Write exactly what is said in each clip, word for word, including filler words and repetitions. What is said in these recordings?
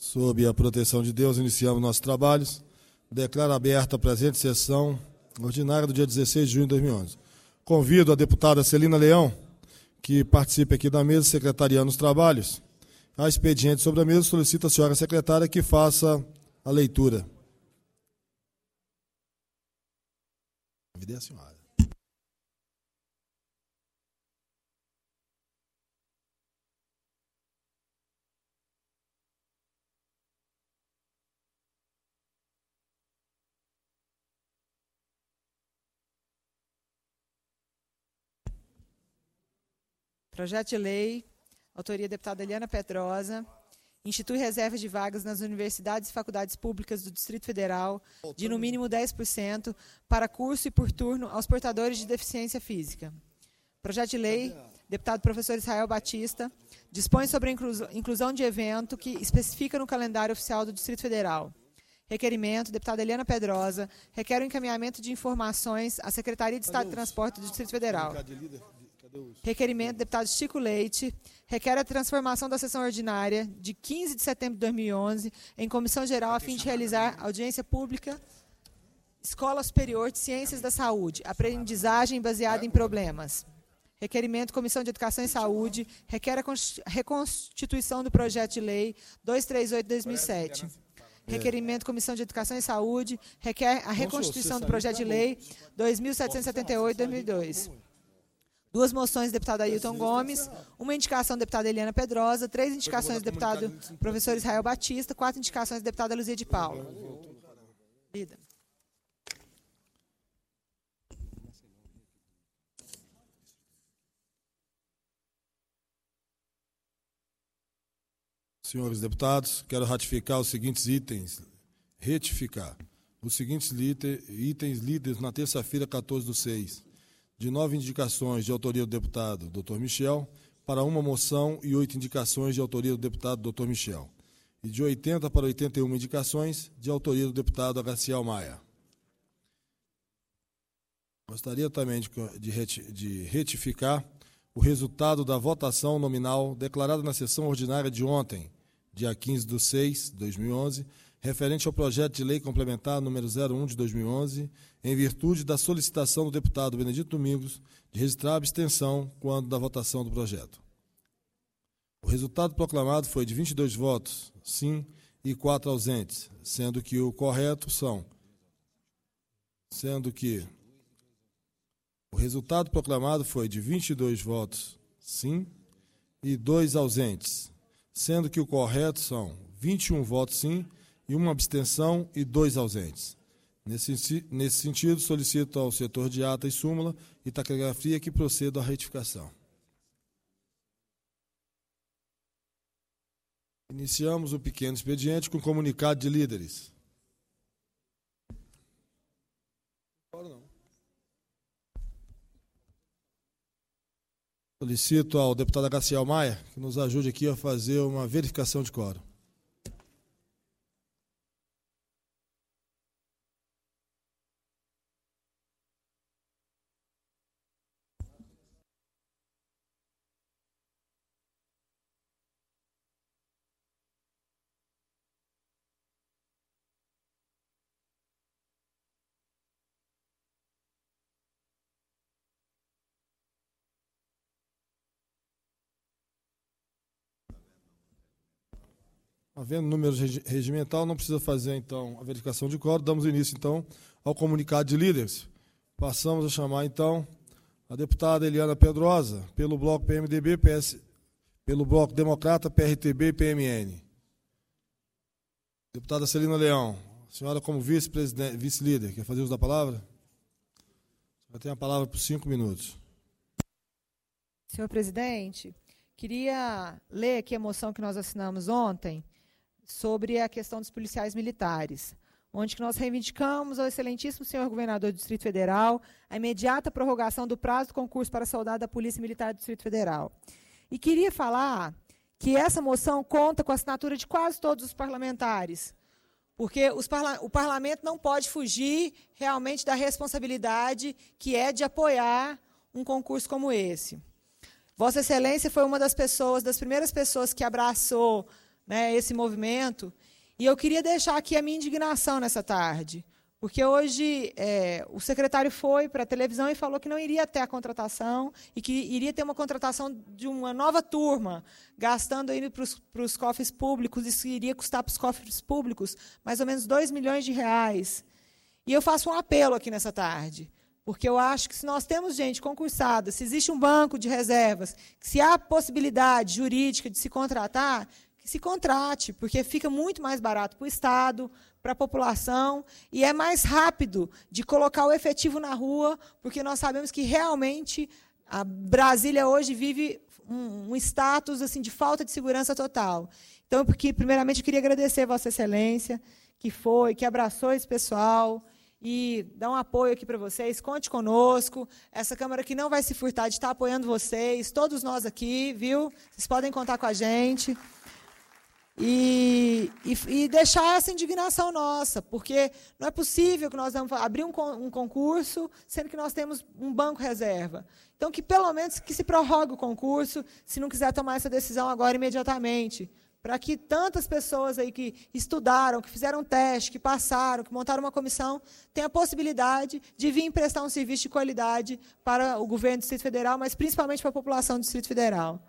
Sob a proteção de Deus, iniciamos nossos trabalhos. Declaro aberta a presente sessão ordinária do dia dezesseis de junho de dois mil e onze. Convido a deputada Celina Leão, que participe aqui da mesa, secretariando os trabalhos. A expediente sobre a mesa, solicita a senhora secretária que faça a leitura. Convidei a senhora. Projeto de lei, autoria deputada Eliana Pedrosa, institui reserva de vagas nas universidades e faculdades públicas do Distrito Federal de no mínimo dez por cento para curso e por turno aos portadores de deficiência física. Projeto de lei, deputado professor Israel Batista, dispõe sobre a inclusão de evento que especifica no calendário oficial do Distrito Federal. Requerimento, deputada Eliana Pedrosa, requer o encaminhamento de informações à Secretaria de Estado de Transporte do Distrito Federal. Requerimento, deputado Chico Leite, requer a transformação da sessão ordinária de quinze de setembro de dois mil e onze em comissão geral a fim de realizar audiência pública Escola Superior de Ciências da Saúde, aprendizagem baseada em problemas. Requerimento, Comissão de Educação e Saúde, requer a reconstituição do projeto de lei duzentos e trinta e oito de dois mil e sete. Requerimento, Comissão de Educação e Saúde, requer a reconstituição do projeto de lei dois mil setecentos e setenta e oito de dois mil e dois. Duas moções do deputado Ailton Gomes, uma indicação da deputada Eliana Pedrosa, três indicações do deputado professor Israel Batista, quatro indicações da deputada Luzia de Paula. Lida. Senhores deputados, quero ratificar os seguintes itens, retificar os seguintes itens lidos na terça-feira, quatorze do seis. De nove indicações de autoria do deputado doutor Michel, para uma moção e oito indicações de autoria do deputado doutor Michel. E de oitenta para oitenta e uma indicações de autoria do deputado Agaciel Maia. Gostaria também de retificar o resultado da votação nominal declarada na sessão ordinária de ontem, dia quinze de seis de dois mil e onze, referente ao projeto de lei complementar número zero um de dois mil e onze, em virtude da solicitação do deputado Benedito Domingos de registrar abstenção quando da votação do projeto. O resultado proclamado foi de vinte e dois votos, sim, e quatro ausentes, sendo que o correto são, sendo que o resultado proclamado foi de vinte e dois votos, sim, e dois ausentes, sendo que o correto são vinte e um votos, sim, e uma abstenção e dois ausentes. Nesse, nesse sentido, solicito ao setor de ata e súmula e taquigrafia que proceda à retificação. Iniciamos o pequeno expediente com comunicado de líderes. Solicito ao deputado Agaciel Maia que nos ajude aqui a fazer uma verificação de quórum. Havendo número regimental, não precisa fazer, então, a verificação de quórum. Damos início, então, ao comunicado de líderes. Passamos a chamar, então, a deputada Eliana Pedrosa, pelo bloco P M D B, P S, pelo bloco Democrata, P R T B e P M N. Deputada Celina Leão, a senhora como vice-presidente, vice-líder, quer fazer uso da palavra? A senhora tem a palavra por cinco minutos. Senhor presidente, queria ler aqui a moção que nós assinamos ontem, sobre a questão dos policiais militares, onde que nós reivindicamos ao excelentíssimo senhor governador do Distrito Federal a imediata prorrogação do prazo do concurso para soldado da Polícia Militar do Distrito Federal. E queria falar que essa moção conta com a assinatura de quase todos os parlamentares, porque os parla- o parlamento não pode fugir realmente da responsabilidade que é de apoiar um concurso como esse. Vossa Excelência foi uma das pessoas, das primeiras pessoas que abraçou né, esse movimento. E eu queria deixar aqui a minha indignação nessa tarde, porque hoje é, o secretário foi para a televisão e falou que não iria ter a contratação e que iria ter uma contratação de uma nova turma, gastando para os cofres públicos, isso iria custar para os cofres públicos mais ou menos dois milhões de reais. E eu faço um apelo aqui nessa tarde, porque eu acho que se nós temos gente concursada, se existe um banco de reservas, se há possibilidade jurídica de se contratar, que se contrate, porque fica muito mais barato para o Estado, para a população, e é mais rápido de colocar o efetivo na rua, porque nós sabemos que realmente a Brasília hoje vive um, um status assim, de falta de segurança total. Então, porque, primeiramente, eu queria agradecer a Vossa Excelência, que foi, que abraçou esse pessoal, e dar um apoio aqui para vocês, conte conosco, essa Câmara que não vai se furtar de estar apoiando vocês, todos nós aqui, viu? Vocês podem contar com a gente. E, e, e deixar essa indignação nossa, porque não é possível que nós vamos abrir um, um concurso, sendo que nós temos um banco reserva. Então, que pelo menos que se prorrogue o concurso, se não quiser tomar essa decisão agora imediatamente, para que tantas pessoas aí que estudaram, que fizeram teste, que passaram, que montaram uma comissão, tenham a possibilidade de vir prestar um serviço de qualidade para o governo do Distrito Federal, mas principalmente para a população do Distrito Federal.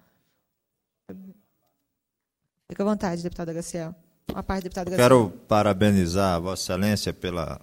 Fica à vontade, deputada Graciel. Uma parte, deputada Graciel. Quero parabenizar a Vossa Excelência pela,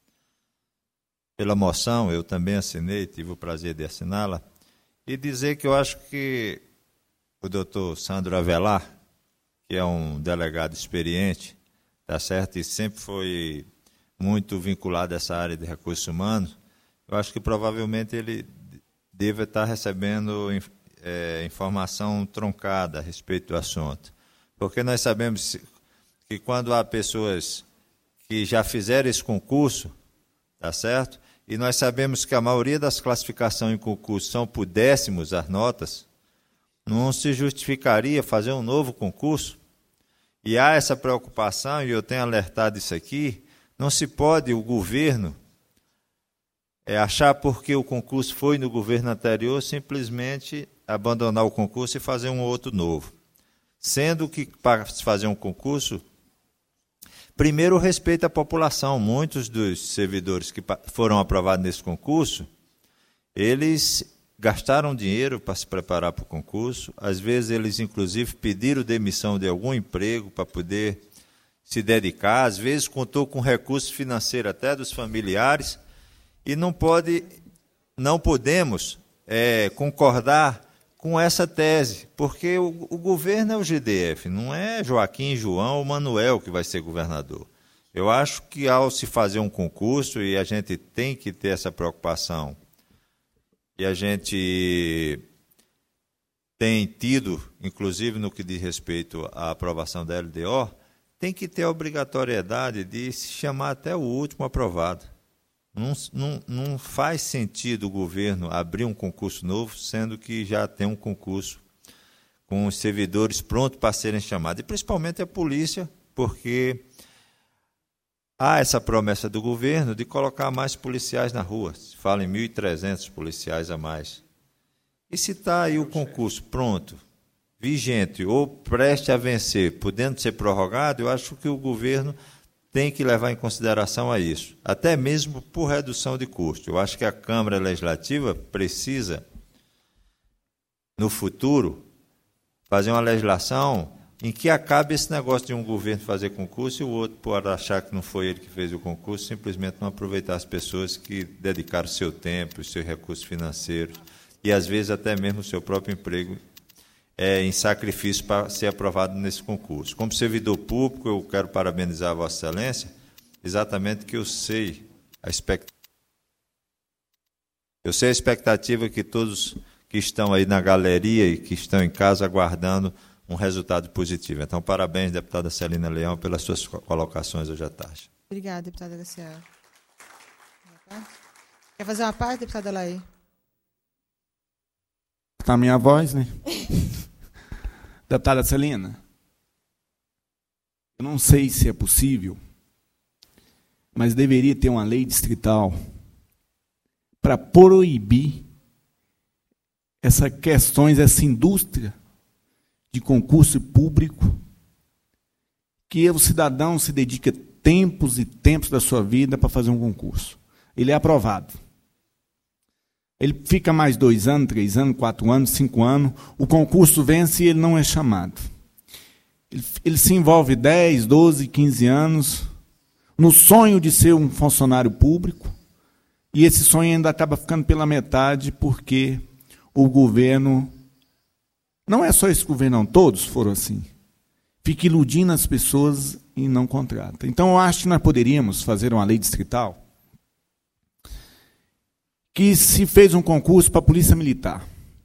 pela moção, eu também assinei, tive o prazer de assiná-la, e dizer que eu acho que o doutor Sandro Avelar, que é um delegado experiente, tá certo, e sempre foi muito vinculado a essa área de recursos humanos, eu acho que provavelmente ele deve estar recebendo é, informação truncada a respeito do assunto. Porque nós sabemos que quando há pessoas que já fizeram esse concurso, tá certo? E nós sabemos que a maioria das classificações em concurso são por décimos as notas, não se justificaria fazer um novo concurso. E há essa preocupação, e eu tenho alertado isso aqui, não se pode o governo é, achar porque o concurso foi no governo anterior, simplesmente abandonar o concurso e fazer um outro novo. Sendo que, para fazer um concurso, primeiro respeita a população. Muitos dos servidores que foram aprovados nesse concurso, eles gastaram dinheiro para se preparar para o concurso. Às vezes, eles, inclusive, pediram demissão de algum emprego para poder se dedicar. Às vezes, contou com recurso financeiro até dos familiares. E não pode, não podemos é, concordar com essa tese, porque o, o governo é o G D F, não é Joaquim, João ou Manuel que vai ser governador. Eu acho que ao se fazer um concurso, e a gente tem que ter essa preocupação, e a gente tem tido, inclusive no que diz respeito à aprovação da L D O, tem que ter a obrigatoriedade de se chamar até o último aprovado. Não, não, não faz sentido o governo abrir um concurso novo, sendo que já tem um concurso com os servidores prontos para serem chamados. E principalmente a polícia, porque há essa promessa do governo de colocar mais policiais na rua. Se fala em mil e trezentos policiais a mais. E se está aí o concurso pronto, vigente ou preste a vencer, podendo ser prorrogado, eu acho que o governo tem que levar em consideração a isso, até mesmo por redução de custo. Eu acho que a Câmara Legislativa precisa, no futuro, fazer uma legislação em que acabe esse negócio de um governo fazer concurso e o outro, por achar que não foi ele que fez o concurso, simplesmente não aproveitar as pessoas que dedicaram seu tempo, os seus recursos financeiros e, às vezes, até mesmo o seu próprio emprego É, em sacrifício para ser aprovado nesse concurso. Como servidor público, eu quero parabenizar a Vossa Excelência, exatamente que eu sei a expectativa, eu sei a expectativa que todos que estão aí na galeria e que estão em casa aguardando um resultado positivo. Então, parabéns, deputada Celina Leão, pelas suas colocações hoje à tarde. Obrigada, deputada Graciela. Quer fazer uma parte, deputada Laí? Está a minha voz, né? Deputada Celina, eu não sei se é possível, mas deveria ter uma lei distrital para proibir essas questões, essa indústria de concurso público que o cidadão se dedica tempos e tempos da sua vida para fazer um concurso. Ele é aprovado. Ele fica mais dois anos, três anos, quatro anos, cinco anos, o concurso vence e ele não é chamado. Ele, ele se envolve dez, doze, quinze anos no sonho de ser um funcionário público, e esse sonho ainda acaba ficando pela metade porque o governo, não é só esse governo, não, todos foram assim, fica iludindo as pessoas e não contrata. Então, eu acho que nós poderíamos fazer uma lei distrital que se fez um concurso para a Polícia Militar.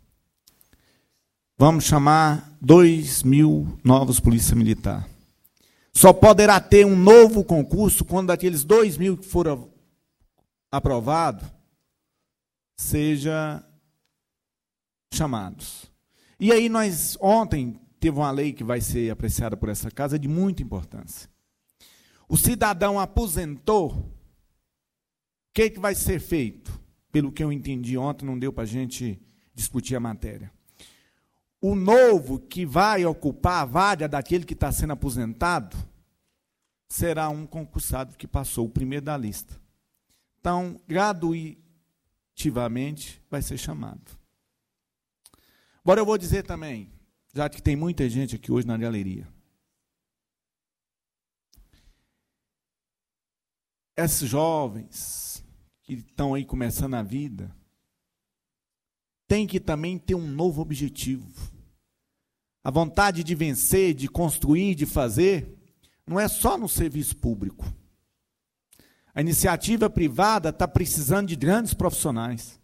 Vamos chamar dois mil novos Polícia Militar. Só poderá ter um novo concurso quando aqueles dois mil que foram aprovados sejam chamados. E aí nós, ontem, teve uma lei que vai ser apreciada por essa casa de muita importância. O cidadão aposentou, o que, que vai ser feito? Pelo que eu entendi ontem, não deu para a gente discutir a matéria. O novo que vai ocupar a vaga daquele que está sendo aposentado será um concursado que passou o primeiro da lista. Então, gradativamente, vai ser chamado. Agora eu vou dizer também, já que tem muita gente aqui hoje na galeria, esses jovens que estão aí começando a vida, tem que também ter um novo objetivo. A vontade de vencer, de construir, de fazer, não é só no serviço público. A iniciativa privada está precisando de grandes profissionais.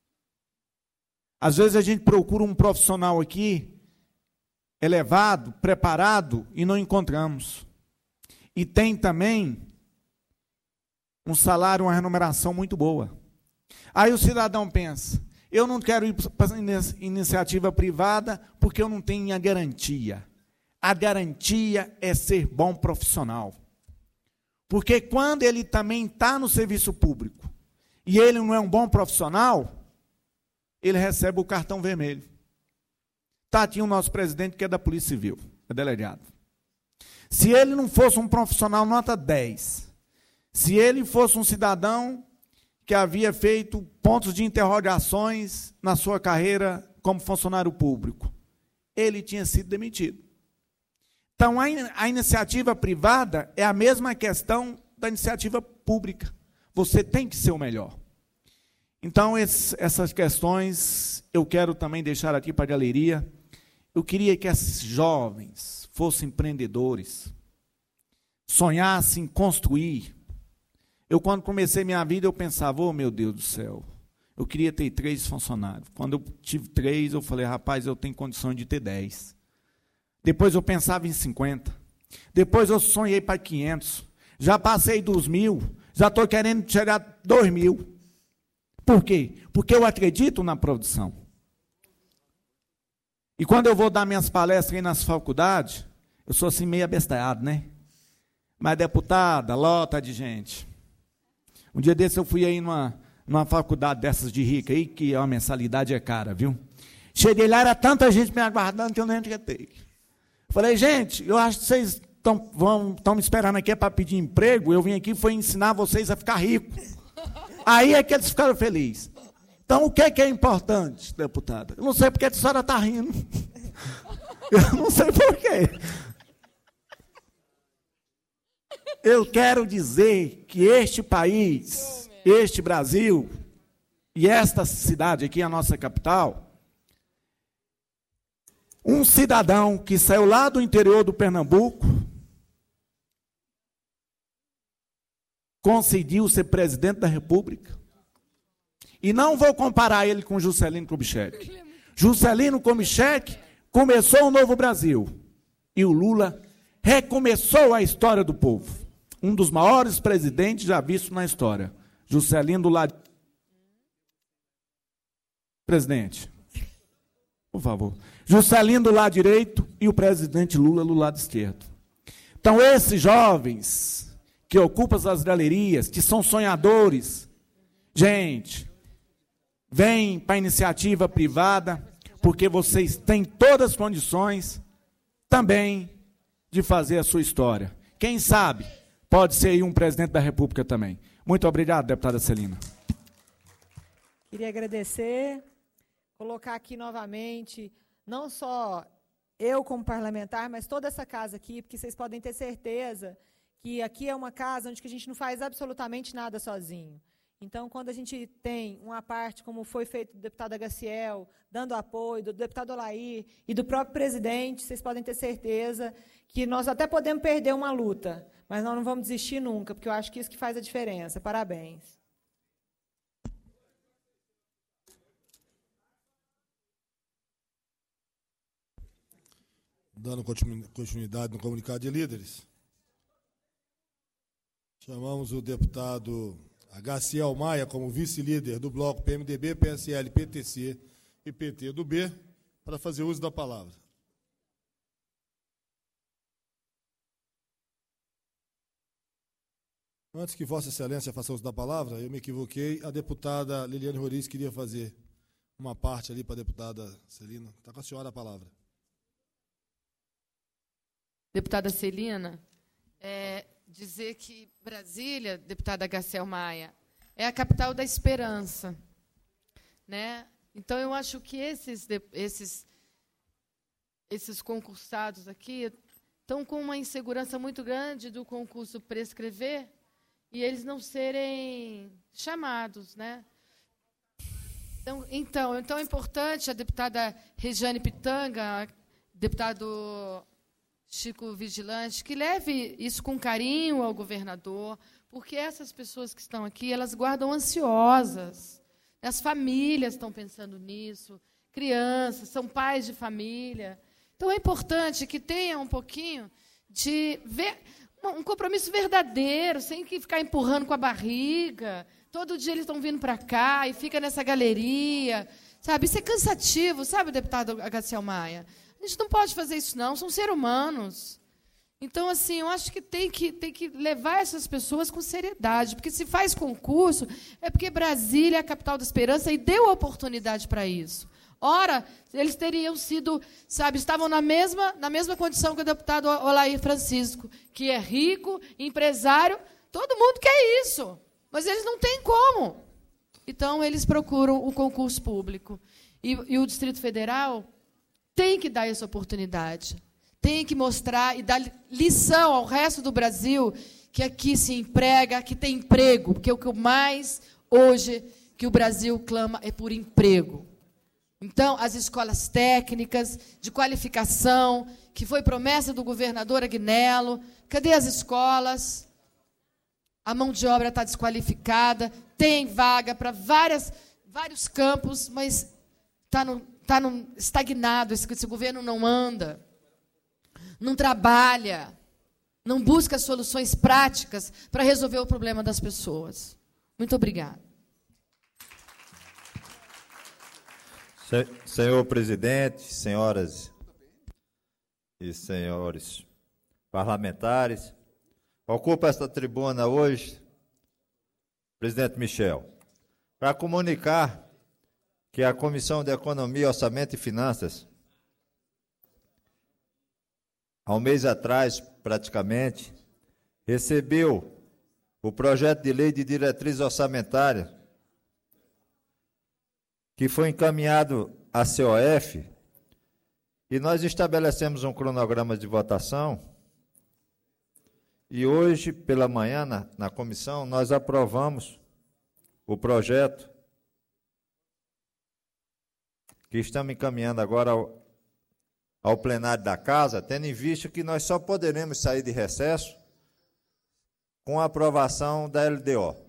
Às vezes a gente procura um profissional aqui, elevado, preparado, e não encontramos. E tem também um salário, uma remuneração muito boa. Aí o cidadão pensa, eu não quero ir para a iniciativa privada porque eu não tenho a garantia. A garantia é ser bom profissional. Porque quando ele também está no serviço público e ele não é um bom profissional, ele recebe o cartão vermelho. Está aqui o nosso presidente, que é da Polícia Civil, é delegado. Se ele não fosse um profissional nota dez, se ele fosse um cidadão que havia feito pontos de interrogações na sua carreira como funcionário público, ele tinha sido demitido. Então, a, in a iniciativa privada é a mesma questão da iniciativa pública. Você tem que ser o melhor. Então, esse, essas questões eu quero também deixar aqui para a galeria. Eu queria que esses jovens fossem empreendedores, sonhassem em construir. Eu, quando comecei minha vida, eu pensava, oh, meu Deus do céu, eu queria ter três funcionários. Quando eu tive três, eu falei, rapaz, eu tenho condições de ter dez. Depois eu pensava em cinquenta. Depois eu sonhei para quinhentos. Já passei dos mil, já estou querendo chegar a dois mil. Por quê? Porque eu acredito na produção. E quando eu vou dar minhas palestras aí nas faculdades, eu sou assim meio abestalhado, né? Mas deputada, lota de gente. Um dia desse eu fui aí numa, numa faculdade dessas de rica aí, que a mensalidade é cara, viu? Cheguei lá, era tanta gente me aguardando que eu nem acreditei. Falei, gente, eu acho que vocês estão me esperando aqui para pedir emprego, eu vim aqui foi ensinar vocês a ficar rico. Aí é que eles ficaram felizes. Então, o que é, que é importante, deputada? Eu não sei porque a senhora está rindo. Eu não sei por quê. Eu quero dizer que este país, este Brasil, e esta cidade aqui, a nossa capital, um cidadão que saiu lá do interior do Pernambuco, conseguiu ser presidente da República. E não vou comparar ele com Juscelino Kubitschek. Juscelino Kubitschek começou o novo Brasil. E o Lula recomeçou a história do povo. Um dos maiores presidentes já vistos na história. Juscelino do lado... Presidente, por favor. Juscelino do lado direito e o presidente Lula do lado esquerdo. Então, esses jovens que ocupam as galerias, que são sonhadores, gente, vem para a iniciativa privada, porque vocês têm todas as condições também de fazer a sua história. Quem sabe, pode ser aí um presidente da República também. Muito obrigado, deputada Celina. Queria agradecer, colocar aqui novamente, não só eu como parlamentar, mas toda essa casa aqui, porque vocês podem ter certeza que aqui é uma casa onde a gente não faz absolutamente nada sozinho. Então, quando a gente tem uma parte, como foi feito do deputado Agaciel, dando apoio, do deputado Olair e do próprio presidente, vocês podem ter certeza que nós até podemos perder uma luta, mas nós não vamos desistir nunca, porque eu acho que isso que faz a diferença. Parabéns. Dando continuidade no comunicado de líderes, chamamos o deputado Agaciel Maia como vice-líder do bloco P M D B, P S L, P T C e P T do B, para fazer uso da palavra. Antes que Vossa Excelência faça uso da palavra, eu me equivoquei, a deputada Liliane Roriz queria fazer uma parte ali para a deputada Celina. Está com a senhora a palavra. Deputada Celina, é, dizer que Brasília, deputada Agaciel Maia, é a capital da esperança, né? Então, eu acho que esses, esses, esses concursados aqui estão com uma insegurança muito grande do concurso prescrever e eles não serem chamados, né? Então, então, então é importante a deputada Regiane Pitanga, deputado Chico Vigilante, que leve isso com carinho ao governador, porque essas pessoas que estão aqui, elas guardam ansiosas. As famílias estão pensando nisso, crianças, são pais de família. Então, é importante que tenha um pouquinho de ver, um compromisso verdadeiro, sem que ficar empurrando com a barriga. Todo dia eles estão vindo para cá e fica nessa galeria. Sabe? Isso é cansativo, sabe, deputado Agaciel Maia? A gente não pode fazer isso, não. São seres humanos. Então, assim, eu acho que tem que, tem que levar essas pessoas com seriedade, porque se faz concurso, é porque Brasília é a capital da esperança e deu oportunidade para isso. Ora, eles teriam sido, sabe, estavam na mesma, na mesma condição que o deputado Olair Francisco, que é rico, empresário, todo mundo quer isso, mas eles não têm como. Então, eles procuram o concurso público. E, e o Distrito Federal tem que dar essa oportunidade. Tem que mostrar e dar lição ao resto do Brasil que aqui se emprega, que tem emprego, porque o que mais hoje que o Brasil clama é por emprego. Então, as escolas técnicas de qualificação, que foi promessa do governador Agnello, cadê as escolas? A mão de obra está desqualificada, tem vaga para várias, vários campos, mas está no Está estagnado, esse, esse governo não anda, não trabalha, não busca soluções práticas para resolver o problema das pessoas. Muito obrigada. Senhor presidente, senhoras e senhores parlamentares, ocupo esta tribuna hoje, presidente Michel, para comunicar que a Comissão de Economia, Orçamento e Finanças, há um mês atrás, praticamente, recebeu o projeto de lei de diretriz orçamentária, que foi encaminhado à C O F, e nós estabelecemos um cronograma de votação, e hoje, pela manhã, na, na comissão, nós aprovamos o projeto que estamos encaminhando agora ao, ao plenário da Casa, tendo em vista que nós só poderemos sair de recesso com a aprovação da L D O.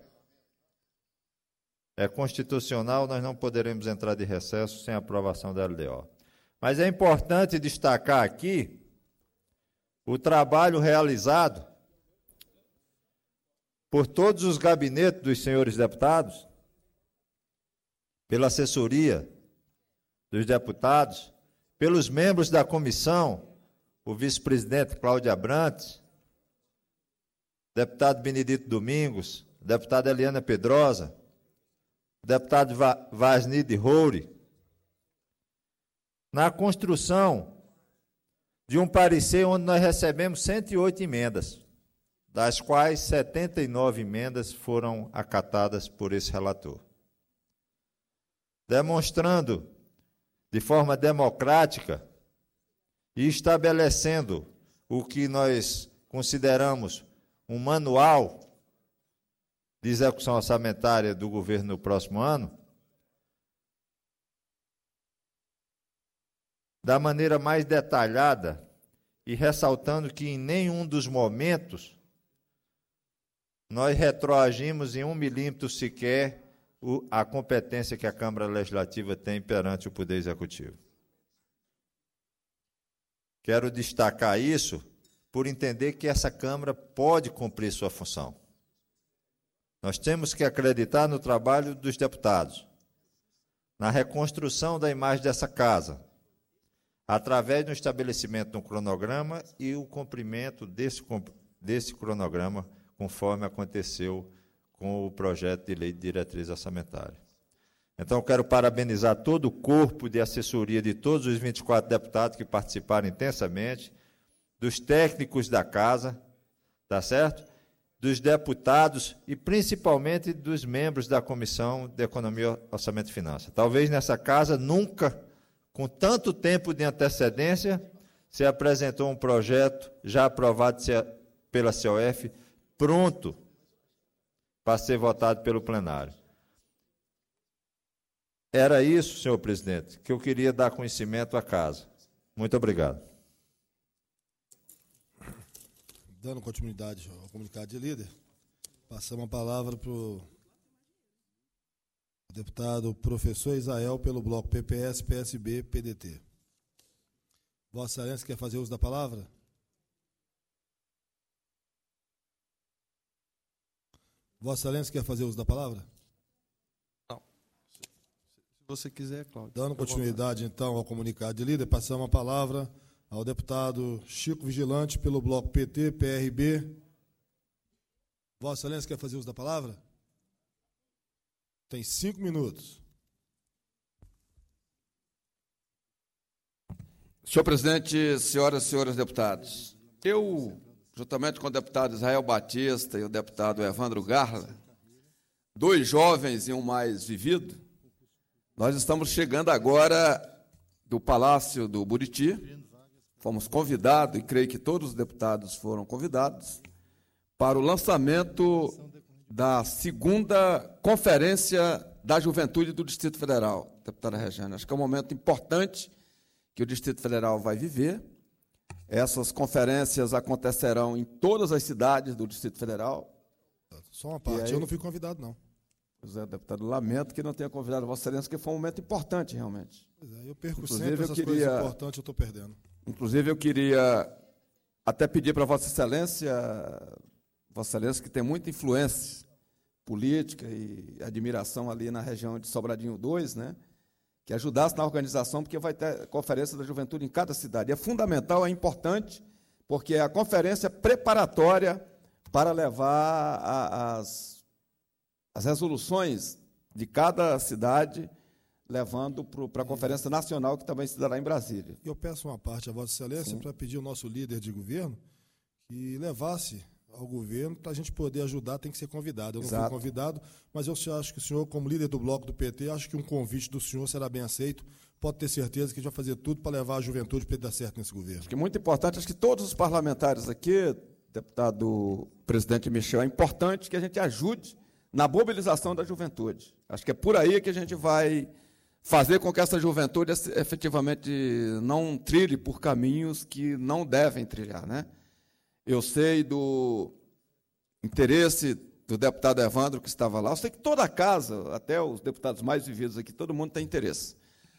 É constitucional, nós não poderemos entrar de recesso sem a aprovação da L D O. Mas é importante destacar aqui o trabalho realizado por todos os gabinetes dos senhores deputados, pela assessoria dos deputados, pelos membros da comissão, o vice-presidente Cláudio Abrantes, deputado Benedito Domingos, deputada Eliana Pedrosa, deputado Vasni de Roure, na construção de um parecer onde nós recebemos cento e oito emendas, das quais setenta e nove emendas foram acatadas por esse relator, demonstrando de forma democrática e estabelecendo o que nós consideramos um manual de execução orçamentária do governo no próximo ano, da maneira mais detalhada e ressaltando que em nenhum dos momentos nós retroagimos em um milímetro sequer a competência que a Câmara Legislativa tem perante o Poder Executivo. Quero destacar isso por entender que essa Câmara pode cumprir sua função. Nós temos que acreditar no trabalho dos deputados, na reconstrução da imagem dessa casa, através do estabelecimento de um cronograma e o cumprimento desse, desse cronograma, conforme aconteceu com o projeto de lei de diretriz orçamentária. Então, eu quero parabenizar todo o corpo de assessoria de todos os vinte e quatro deputados que participaram intensamente, dos técnicos da casa, tá certo? Dos deputados e, principalmente, dos membros da Comissão de Economia, Orçamento e Finanças. Talvez nessa casa nunca, com tanto tempo de antecedência, se apresentou um projeto já aprovado pela C O F, pronto para ser votado pelo plenário. Era isso, senhor presidente, que eu queria dar conhecimento à casa. Muito obrigado. Dando continuidade ao comunicado de líder, passamos a palavra para o deputado professor Israel, pelo bloco P P S, P S B, P D T. Vossa Excelência quer fazer uso da palavra? Vossa Excelência quer fazer uso da palavra? Não. Se você quiser, Cláudio. Dando continuidade, então, ao comunicado de líder, passamos a palavra ao deputado Chico Vigilante, pelo bloco P T, P R B. Vossa Excelência quer fazer uso da palavra? Tem cinco minutos. Senhor presidente, senhoras e senhores deputados, eu, juntamente com o deputado Israel Batista e o deputado Evandro Garla, dois jovens e um mais vivido, nós estamos chegando agora do Palácio do Buriti. Fomos convidados, e creio que todos os deputados foram convidados, para o lançamento da segunda Conferência da Juventude do Distrito Federal, deputada Regiane. Acho que é um momento importante que o Distrito Federal vai viver. Essas conferências acontecerão em todas as cidades do Distrito Federal. Só uma parte, aí, eu não fui convidado, não. Pois é, deputado, lamento que não tenha convidado a Vossa Excelência, porque foi um momento importante, realmente. Pois é, eu perco Inclusive, sempre essas eu queria, coisas importantes, eu estou perdendo. Inclusive, eu queria até pedir para Vossa Excelência, Vossa Excelência, que tem muita influência política e admiração ali na região de Sobradinho dois, né, que ajudasse na organização, porque vai ter conferência da juventude em cada cidade. É fundamental, é importante, porque é a conferência preparatória para levar a, as, as resoluções de cada cidade, levando para a Conferência Nacional, que também se dará em Brasília. Eu peço uma parte a Vossa Excelência para pedir ao nosso líder de governo que levasse ao governo para a gente poder ajudar, tem que ser convidado. Eu não Exato. fui convidado, mas eu acho que o senhor, como líder do bloco do P T, acho que um convite do senhor será bem aceito. Pode ter certeza que a gente vai fazer tudo para levar a juventude para dar certo nesse governo. Acho que é muito importante, acho que todos os parlamentares aqui, deputado presidente Michel, é importante que a gente ajude na mobilização da juventude. Acho que é por aí que a gente vai fazer com que essa juventude efetivamente não trilhe por caminhos que não devem trilhar, né? Eu sei do interesse do deputado Evandro, que estava lá. Eu sei que toda a casa, até os deputados mais vividos aqui, todo mundo tem interesse.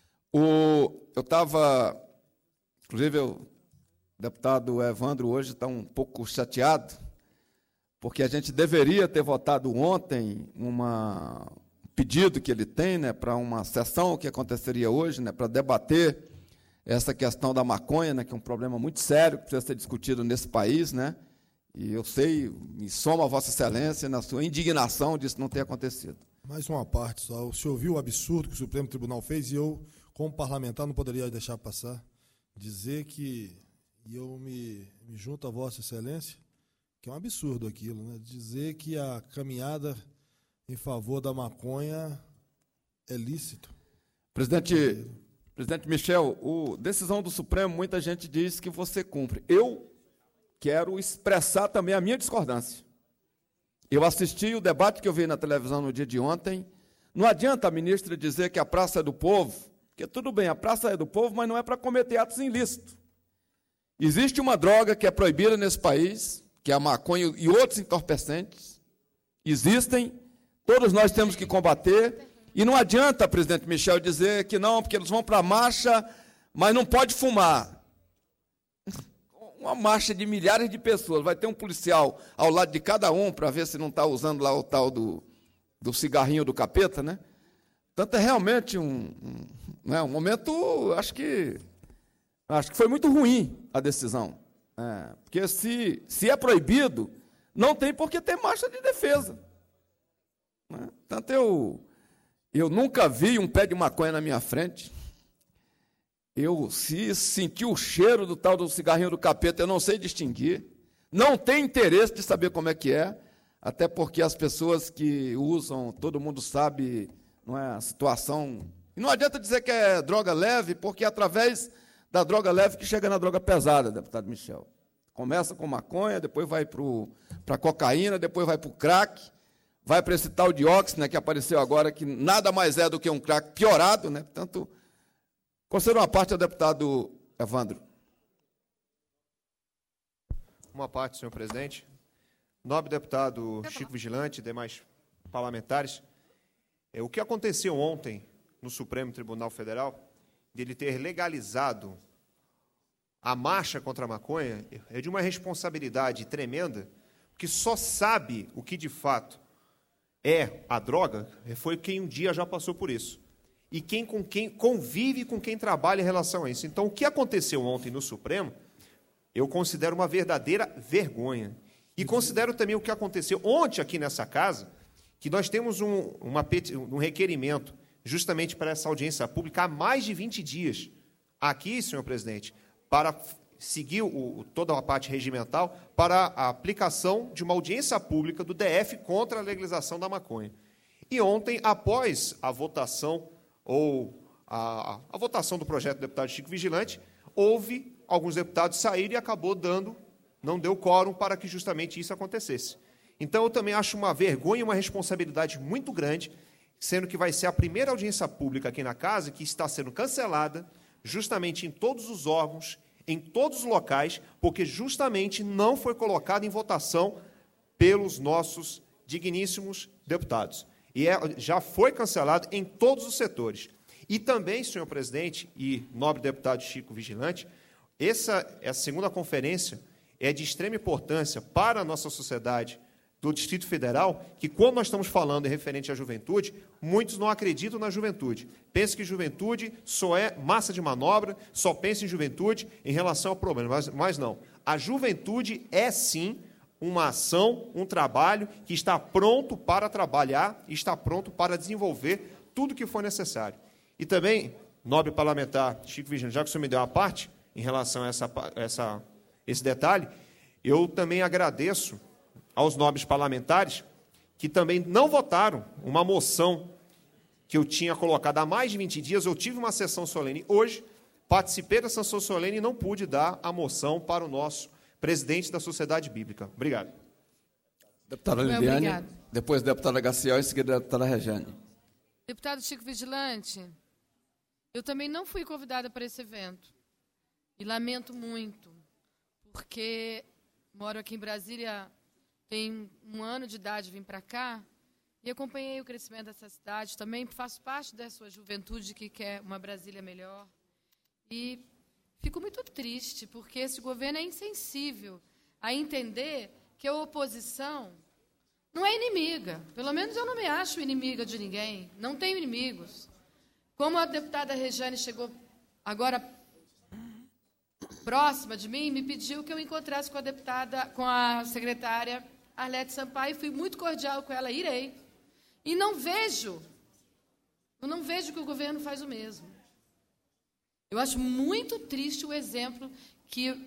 O, eu estava, inclusive, o deputado Evandro hoje está um pouco chateado, porque a gente deveria ter votado ontem uma, um pedido que ele tem, né, para uma sessão que aconteceria hoje, né, para debater essa questão da maconha, né, que é um problema muito sério, que precisa ser discutido nesse país, né? E eu sei, me soma a Vossa Excelência na sua indignação disso não ter acontecido. Mais uma parte só. O senhor viu o absurdo que o Supremo Tribunal fez e eu, como parlamentar, não poderia deixar passar. Dizer que E eu me, me junto a Vossa Excelência, que é um absurdo aquilo, né? Dizer que a caminhada em favor da maconha é lícito. Presidente, presidente Michel, a decisão do Supremo, muita gente diz que você cumpre. Eu quero expressar também a minha discordância. Eu assisti o debate que eu vi na televisão no dia de ontem. Não adianta a ministra dizer que a praça é do povo, porque tudo bem, a praça é do povo, mas não é para cometer atos ilícitos. Existe uma droga que é proibida nesse país, que é a maconha e outros entorpecentes. Existem, todos nós temos que combater. E não adianta, presidente Michel, dizer que não, porque eles vão para a marcha, mas não pode fumar. Uma marcha de milhares de pessoas, vai ter um policial ao lado de cada um para ver se não está usando lá o tal do, do cigarrinho do capeta, né? Portanto, é realmente um, um, né, um momento, acho que, acho que foi muito ruim a decisão. É, porque se, se é proibido, não tem por que ter marcha de defesa. Né? Portanto, eu, eu nunca vi um pé de maconha na minha frente. Eu, se senti o cheiro do tal do cigarrinho do capeta, eu não sei distinguir. Não tenho interesse de saber como é que é, até porque as pessoas que usam, todo mundo sabe, não é, a situação. E não adianta dizer que é droga leve, porque é através da droga leve que chega na droga pesada, deputado Michel. Começa com maconha, depois vai para a cocaína, depois vai para o crack, vai para esse tal de óxido, né, que apareceu agora, que nada mais é do que um crack piorado, né? Portanto, considero uma parte ao deputado Evandro. Uma parte, senhor presidente. Nobre deputado Chico Vigilante e demais parlamentares, é, o que aconteceu ontem no Supremo Tribunal Federal, dele ter legalizado a marcha contra a maconha, é de uma responsabilidade tremenda, porque só sabe o que de fato é a droga, foi quem um dia já passou por isso. E quem com quem convive com quem trabalha em relação a isso. Então, o que aconteceu ontem no Supremo, eu considero uma verdadeira vergonha. E considero também o que aconteceu ontem aqui nessa casa, que nós temos um, uma, um requerimento justamente para essa audiência pública há mais de vinte dias, aqui, senhor presidente, para seguir o, toda a parte regimental para a aplicação de uma audiência pública do D F contra a legalização da maconha. E ontem, após a votação ou a, a votação do projeto do deputado Chico Vigilante, houve alguns deputados saírem e acabou dando, não deu quórum para que justamente isso acontecesse. Então, eu também acho uma vergonha e uma responsabilidade muito grande, sendo que vai ser a primeira audiência pública aqui na casa que está sendo cancelada, justamente em todos os órgãos, em todos os locais, porque justamente não foi colocado em votação pelos nossos digníssimos deputados. E é, já foi cancelado em todos os setores. E também, senhor presidente e nobre deputado Chico Vigilante, essa, essa segunda conferência é de extrema importância para a nossa sociedade do Distrito Federal, que quando nós estamos falando em referente à juventude, muitos não acreditam na juventude. Pensam que juventude só é massa de manobra, só pensa em juventude em relação ao problema, mas, mas não. A juventude é, sim, uma ação, um trabalho que está pronto para trabalhar, está pronto para desenvolver tudo o que for necessário. E também, nobre parlamentar Chico Vigilante, já que o senhor me deu uma parte em relação a essa, essa, esse detalhe, eu também agradeço aos nobres parlamentares que também não votaram uma moção que eu tinha colocado há mais de vinte dias. Eu tive uma sessão solene hoje, participei da sessão solene e não pude dar a moção para o nosso presidente da Sociedade Bíblica. Obrigado. Deputada Liliane, depois deputada Gaciel e em seguida deputada Regiane. Deputado Chico Vigilante, eu também não fui convidada para esse evento. E lamento muito, porque moro aqui em Brasília, tem um ano de idade, vim para cá, e acompanhei o crescimento dessa cidade, também faço parte da sua juventude que quer uma Brasília melhor. E fico muito triste, porque esse governo é insensível a entender que a oposição não é inimiga. Pelo menos eu não me acho inimiga de ninguém, não tenho inimigos. Como a deputada Regiane chegou agora próxima de mim, me pediu que eu encontrasse com a deputada, com a secretária Arlete Sampaio, fui muito cordial com ela, irei. E não vejo, eu não vejo que o governo faz o mesmo. Eu acho muito triste o exemplo que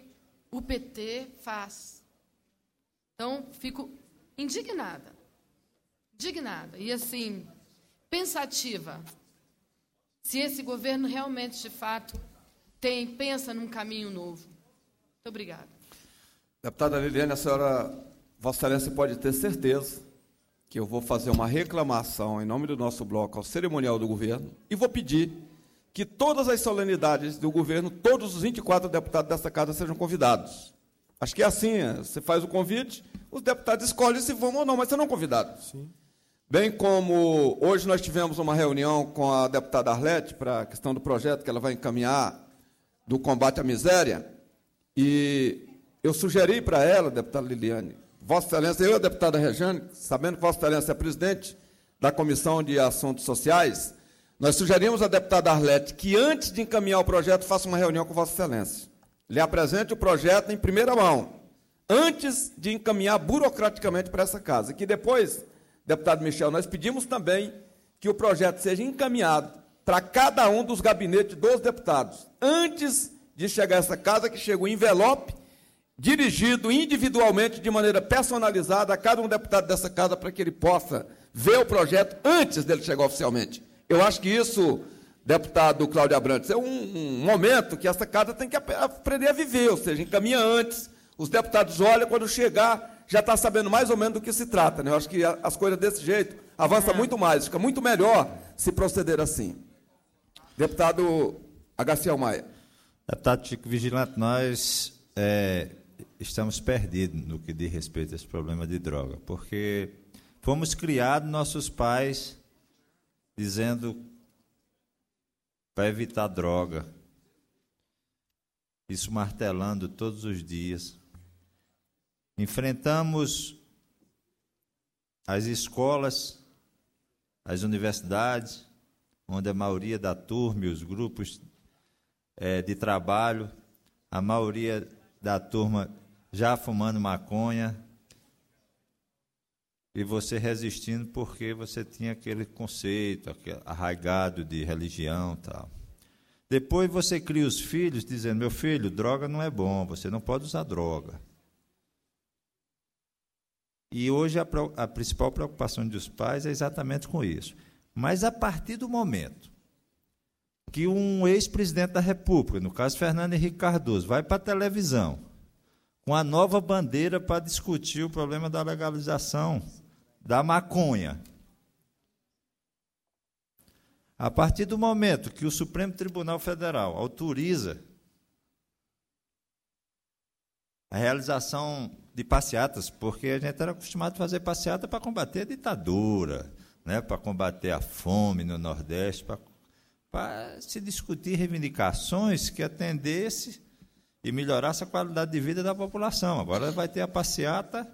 o P T faz. Então, fico indignada. Indignada. E, assim, pensativa. Se esse governo realmente, de fato, tem, pensa num caminho novo. Muito obrigada. Deputada Liliane, a senhora, Vossa Excelência pode ter certeza que eu vou fazer uma reclamação em nome do nosso bloco ao cerimonial do governo e vou pedir que todas as solenidades do governo, todos os vinte e quatro deputados dessa casa sejam convidados. Acho que é assim, você faz o convite, os deputados escolhem se vão ou não, mas serão convidados. Sim. Bem como hoje nós tivemos uma reunião com a deputada Arlete para a questão do projeto que ela vai encaminhar do combate à miséria, e eu sugeri para ela, deputada Liliane, Vossa Excelência, eu e a deputada Rejane, sabendo que Vossa Excelência é presidente da Comissão de Assuntos Sociais, nós sugerimos à deputada Arlete que, antes de encaminhar o projeto, faça uma reunião com Vossa Excelência. Lhe apresente o projeto em primeira mão, antes de encaminhar burocraticamente para essa casa. E que depois, deputado Michel, nós pedimos também que o projeto seja encaminhado para cada um dos gabinetes dos deputados, antes de chegar a essa casa, que chega o envelope dirigido individualmente, de maneira personalizada, a cada um deputado dessa casa, para que ele possa ver o projeto antes dele chegar oficialmente. Eu acho que isso, deputado Cláudio Abrantes, é um, um momento que essa casa tem que aprender a viver, ou seja, encaminha antes, os deputados olham, quando chegar, já está sabendo mais ou menos do que se trata. Né? Eu acho que as coisas desse jeito avançam muito mais, fica muito melhor se proceder assim. Deputado Agaciel Maia. Deputado Chico Vigilante, nós é, estamos perdidos no que diz respeito a esse problema de droga, porque fomos criados, nossos pais, dizendo para evitar droga, isso martelando todos os dias. Enfrentamos as escolas, as universidades, onde a maioria da turma e os grupos é, de trabalho, a maioria da turma já fumando maconha, e você resistindo porque você tinha aquele conceito aquele arraigado de religião e tal. Depois você cria os filhos dizendo, meu filho, droga não é bom, você não pode usar droga. E hoje a, a principal preocupação dos pais é exatamente com isso. Mas a partir do momento que um ex-presidente da República, no caso Fernando Henrique Cardoso, vai para a televisão com a nova bandeira para discutir o problema da legalização da maconha, a partir do momento que o Supremo Tribunal Federal autoriza a realização de passeatas, porque a gente era acostumado a fazer passeata para combater a ditadura, né, para combater a fome no Nordeste, para, para se discutir reivindicações que atendessem e melhorasse a qualidade de vida da população. Agora vai ter a passeata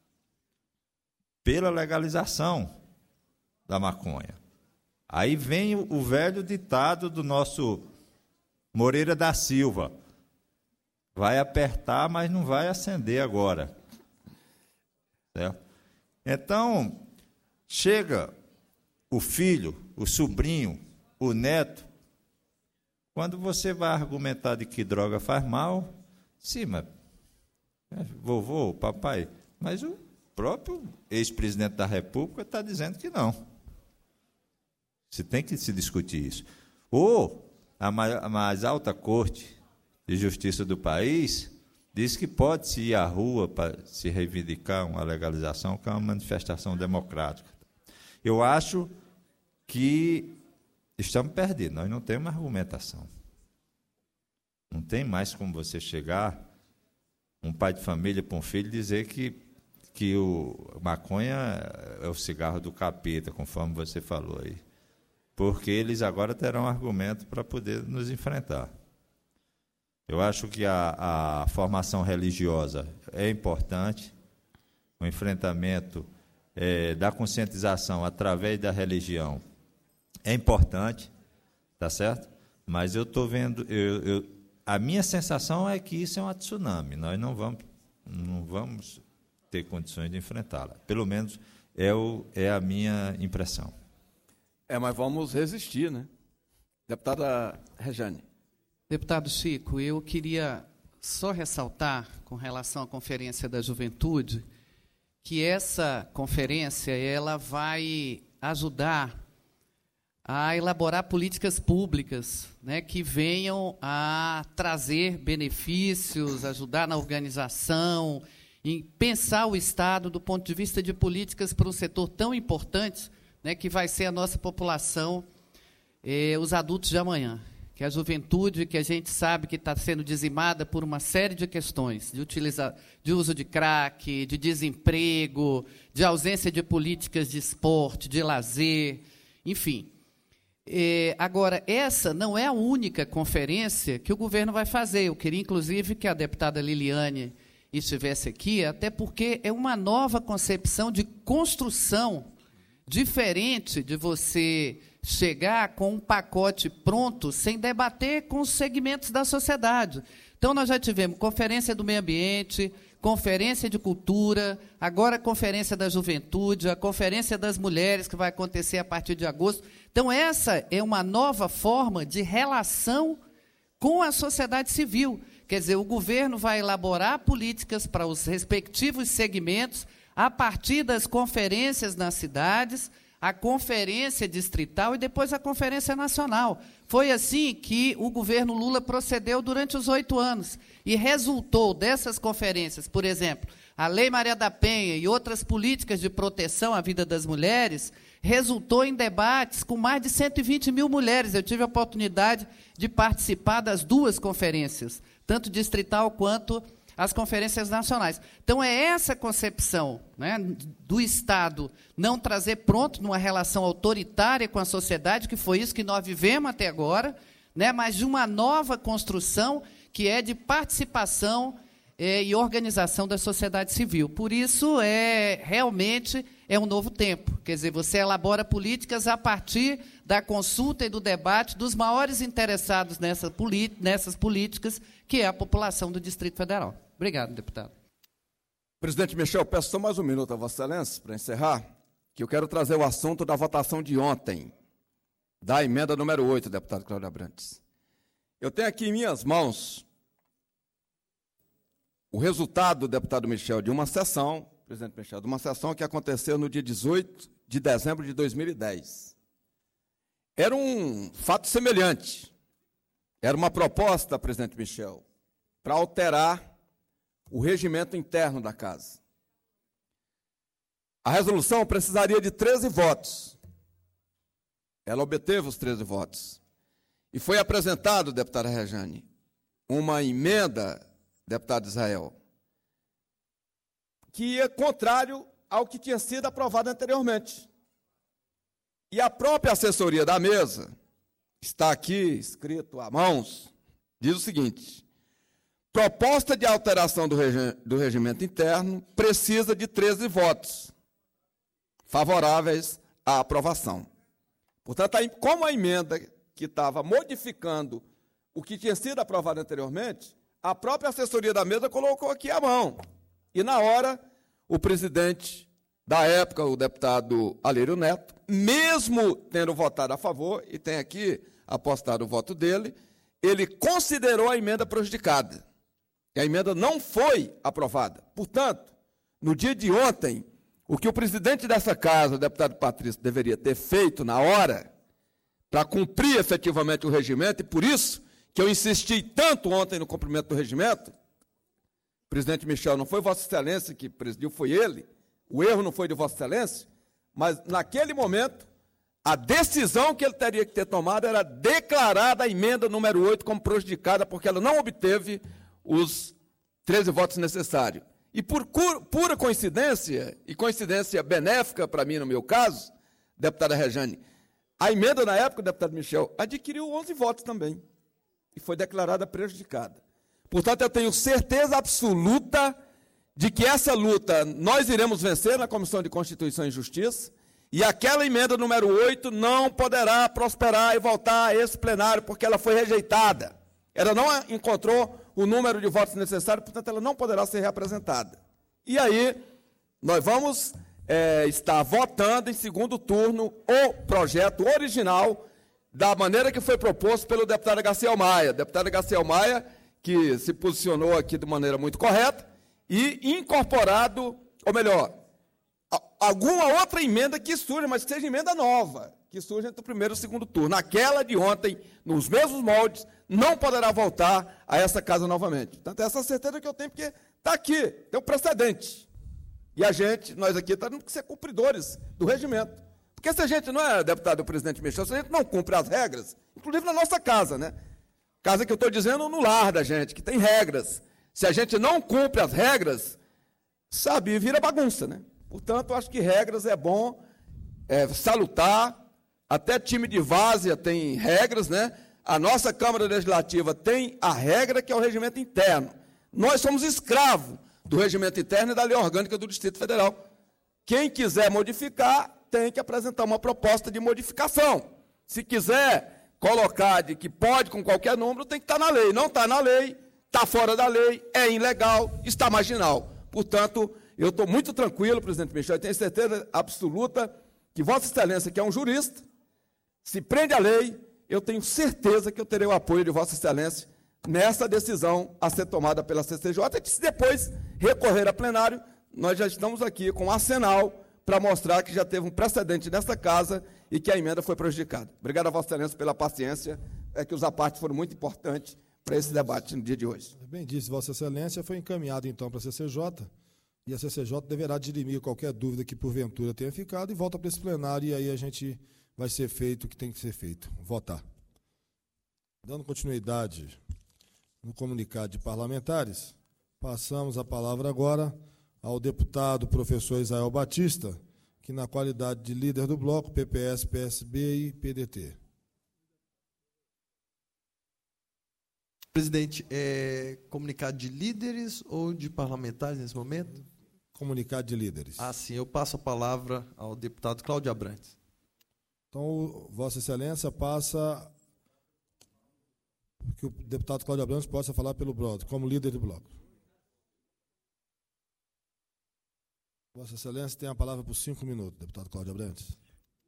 pela legalização da maconha. Aí vem o, o velho ditado do nosso Moreira da Silva, vai apertar, mas não vai acender agora. Certo? Então, chega o filho, o sobrinho, o neto, quando você vai argumentar de que droga faz mal, sim, mas vovô, papai, mas o próprio ex-presidente da República está dizendo que não. Você tem que se discutir isso. Ou a mais alta corte de justiça do país diz que pode-se ir à rua para se reivindicar uma legalização, que é uma manifestação democrática. Eu acho que estamos perdidos, nós não temos argumentação. Não tem mais como você chegar, um pai de família para um filho, dizer que, que o maconha é o cigarro do capeta, conforme você falou aí. Porque eles agora terão argumento para poder nos enfrentar. Eu acho que a, a formação religiosa é importante, o enfrentamento é, da conscientização através da religião é importante, tá certo? Mas eu estou vendo, eu, eu, a minha sensação é que isso é uma tsunami, nós não vamos, não vamos ter condições de enfrentá-la. Pelo menos é, o, é a minha impressão. É, mas vamos resistir, né? Deputada Rejane. Deputado Chico, eu queria só ressaltar, com relação à Conferência da Juventude, que essa conferência ela vai ajudar a elaborar políticas públicas, né, que venham a trazer benefícios, ajudar na organização, em pensar o Estado do ponto de vista de políticas para um setor tão importante, né, que vai ser a nossa população, eh, os adultos de amanhã, que é a juventude, que a gente sabe que está sendo dizimada por uma série de questões, de, utiliza, de uso de crack, de desemprego, de ausência de políticas de esporte, de lazer, enfim. É, agora, essa não é a única conferência que o governo vai fazer. Eu queria, inclusive, que a deputada Liliane estivesse aqui, até porque é uma nova concepção de construção, diferente de você chegar com um pacote pronto, sem debater com os segmentos da sociedade. Então, nós já tivemos conferência do meio ambiente, conferência de cultura, agora a conferência da juventude, a conferência das mulheres, que vai acontecer a partir de agosto. Então, essa é uma nova forma de relação com a sociedade civil. Quer dizer, o governo vai elaborar políticas para os respectivos segmentos a partir das conferências nas cidades, a conferência distrital e depois a conferência nacional. Foi assim que o governo Lula procedeu durante os oito anos. E resultou dessas conferências, por exemplo, a Lei Maria da Penha e outras políticas de proteção à vida das mulheres, resultou em debates com mais de cento e vinte mil mulheres. Eu tive a oportunidade de participar das duas conferências, tanto distrital quanto as conferências nacionais. Então, é essa concepção, né, do Estado não trazer pronto numa relação autoritária com a sociedade, que foi isso que nós vivemos até agora, né, mas de uma nova construção que é de participação é, e organização da sociedade civil. Por isso, é realmente é um novo tempo. Quer dizer, você elabora políticas a partir da consulta e do debate dos maiores interessados nessa nessas políticas, que é a população do Distrito Federal. Obrigado, deputado. Presidente Michel, peço só mais um minuto a Vossa Excelência, para encerrar, que eu quero trazer o assunto da votação de ontem, da emenda número oito, deputado Cláudio Abrantes. Eu tenho aqui em minhas mãos o resultado, deputado Michel, de uma sessão, presidente Michel, de uma sessão que aconteceu no dia dezoito de dezembro de dois mil e dez. Era um fato semelhante. Era uma proposta, presidente Michel, para alterar o regimento interno da Casa. A resolução precisaria de treze votos. Ela obteve os treze votos. E foi apresentado, deputada Rejane, uma emenda, deputado Israel, que é contrário ao que tinha sido aprovado anteriormente. E a própria assessoria da mesa, está aqui escrito a mãos, diz o seguinte: proposta de alteração do, regi do regimento interno precisa de treze votos favoráveis à aprovação. Portanto, como a emenda que estava modificando o que tinha sido aprovado anteriormente, a própria assessoria da mesa colocou aqui a mão. E, na hora, o presidente da época, o deputado Alírio Neto, mesmo tendo votado a favor, e tem aqui apostado o voto dele, ele considerou a emenda prejudicada. E a emenda não foi aprovada. Portanto, no dia de ontem, o que o presidente dessa casa, o deputado Patrício, deveria ter feito na hora, para cumprir efetivamente o regimento, e por isso que eu insisti tanto ontem no cumprimento do regimento, presidente Michel, não foi Vossa Excelência que presidiu, foi ele, o erro não foi de Vossa Excelência, mas naquele momento, a decisão que ele teria que ter tomado era declarar a emenda número oito como prejudicada, porque ela não obteve os treze votos necessários. E por pura coincidência, e coincidência benéfica para mim no meu caso, deputada Rejane, a emenda na época, deputado Michel, adquiriu onze votos também, e foi declarada prejudicada. Portanto, eu tenho certeza absoluta de que essa luta nós iremos vencer na Comissão de Constituição e Justiça, e aquela emenda número oito não poderá prosperar e voltar a esse plenário, porque ela foi rejeitada. Ela não encontrou o número de votos necessário, portanto, ela não poderá ser reapresentada. E aí, nós vamos é, estar votando em segundo turno o projeto original, da maneira que foi proposto pelo deputado Garcês Maia. Deputado Garcês Maia, que se posicionou aqui de maneira muito correta, e incorporado, ou melhor, alguma outra emenda que surja, mas que seja emenda nova, que surja entre o primeiro e o segundo turno. Aquela de ontem, nos mesmos moldes, não poderá voltar a essa casa novamente. Portanto, essa certeza que eu tenho, porque está aqui, tem um precedente. E a gente, nós aqui, temos que ser cumpridores do regimento. Porque se a gente não é, deputado do presidente Michel, se a gente não cumpre as regras, inclusive na nossa casa, né? Casa que eu estou dizendo no lar da gente, que tem regras. Se a gente não cumpre as regras, sabe, vira bagunça, né? Portanto, acho que regras é bom é, salutar. Até time de várzea tem regras, né? A nossa Câmara Legislativa tem a regra que é o regimento interno. Nós somos escravos do regimento interno e da lei orgânica do Distrito Federal. Quem quiser modificar, tem que apresentar uma proposta de modificação. Se quiser colocar de que pode com qualquer número, tem que estar na lei. Não está na lei, está fora da lei, é ilegal, está marginal. Portanto, eu estou muito tranquilo, presidente Michel, e tenho certeza absoluta que Vossa Excelência, que é um jurista, se prende à lei, eu tenho certeza que eu terei o apoio de Vossa Excelência nessa decisão a ser tomada pela C C J, e se depois recorrer a plenário, nós já estamos aqui com um arsenal para mostrar que já teve um precedente nessa casa e que a emenda foi prejudicada. Obrigado a Vossa Excelência pela paciência, é que os apartes foram muito importantes para esse debate no dia de hoje. Bem disse, Vossa Excelência, foi encaminhado então para a C C J, e a C C J deverá dirimir qualquer dúvida que porventura tenha ficado e volta para esse plenário, e aí a gente vai ser feito o que tem que ser feito, votar. Dando continuidade no comunicado de parlamentares, passamos a palavra agora ao deputado professor Israel Batista, que na qualidade de líder do bloco P P S, P S B e P D T. Presidente, é comunicado de líderes ou de parlamentares nesse momento? Comunicado de líderes. Ah, sim, eu passo a palavra ao deputado Cláudio Abrantes. Então, Vossa Excelência passa que o deputado Cláudio Abrantes possa falar pelo bloco, como líder do bloco. Vossa Excelência tem a palavra por cinco minutos, deputado Cláudio Abrantes.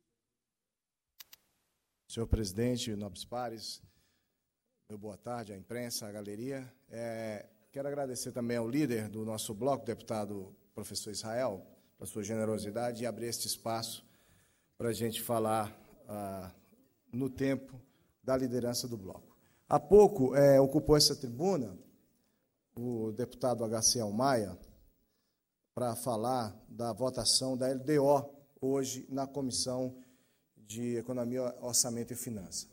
Senhor presidente, nobres pares, meu boa tarde à imprensa, à galeria. É, quero agradecer também ao líder do nosso bloco, deputado professor Israel, pela sua generosidade e abrir este espaço para a gente falar ah, no tempo da liderança do bloco. Há pouco é, ocupou essa tribuna o deputado H C L Maia para falar da votação da L D O hoje na Comissão de Economia, Orçamento e Finanças.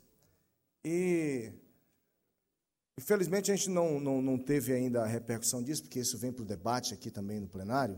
E, infelizmente, a gente não, não, não teve ainda a repercussão disso, porque isso vem para o debate aqui também no plenário,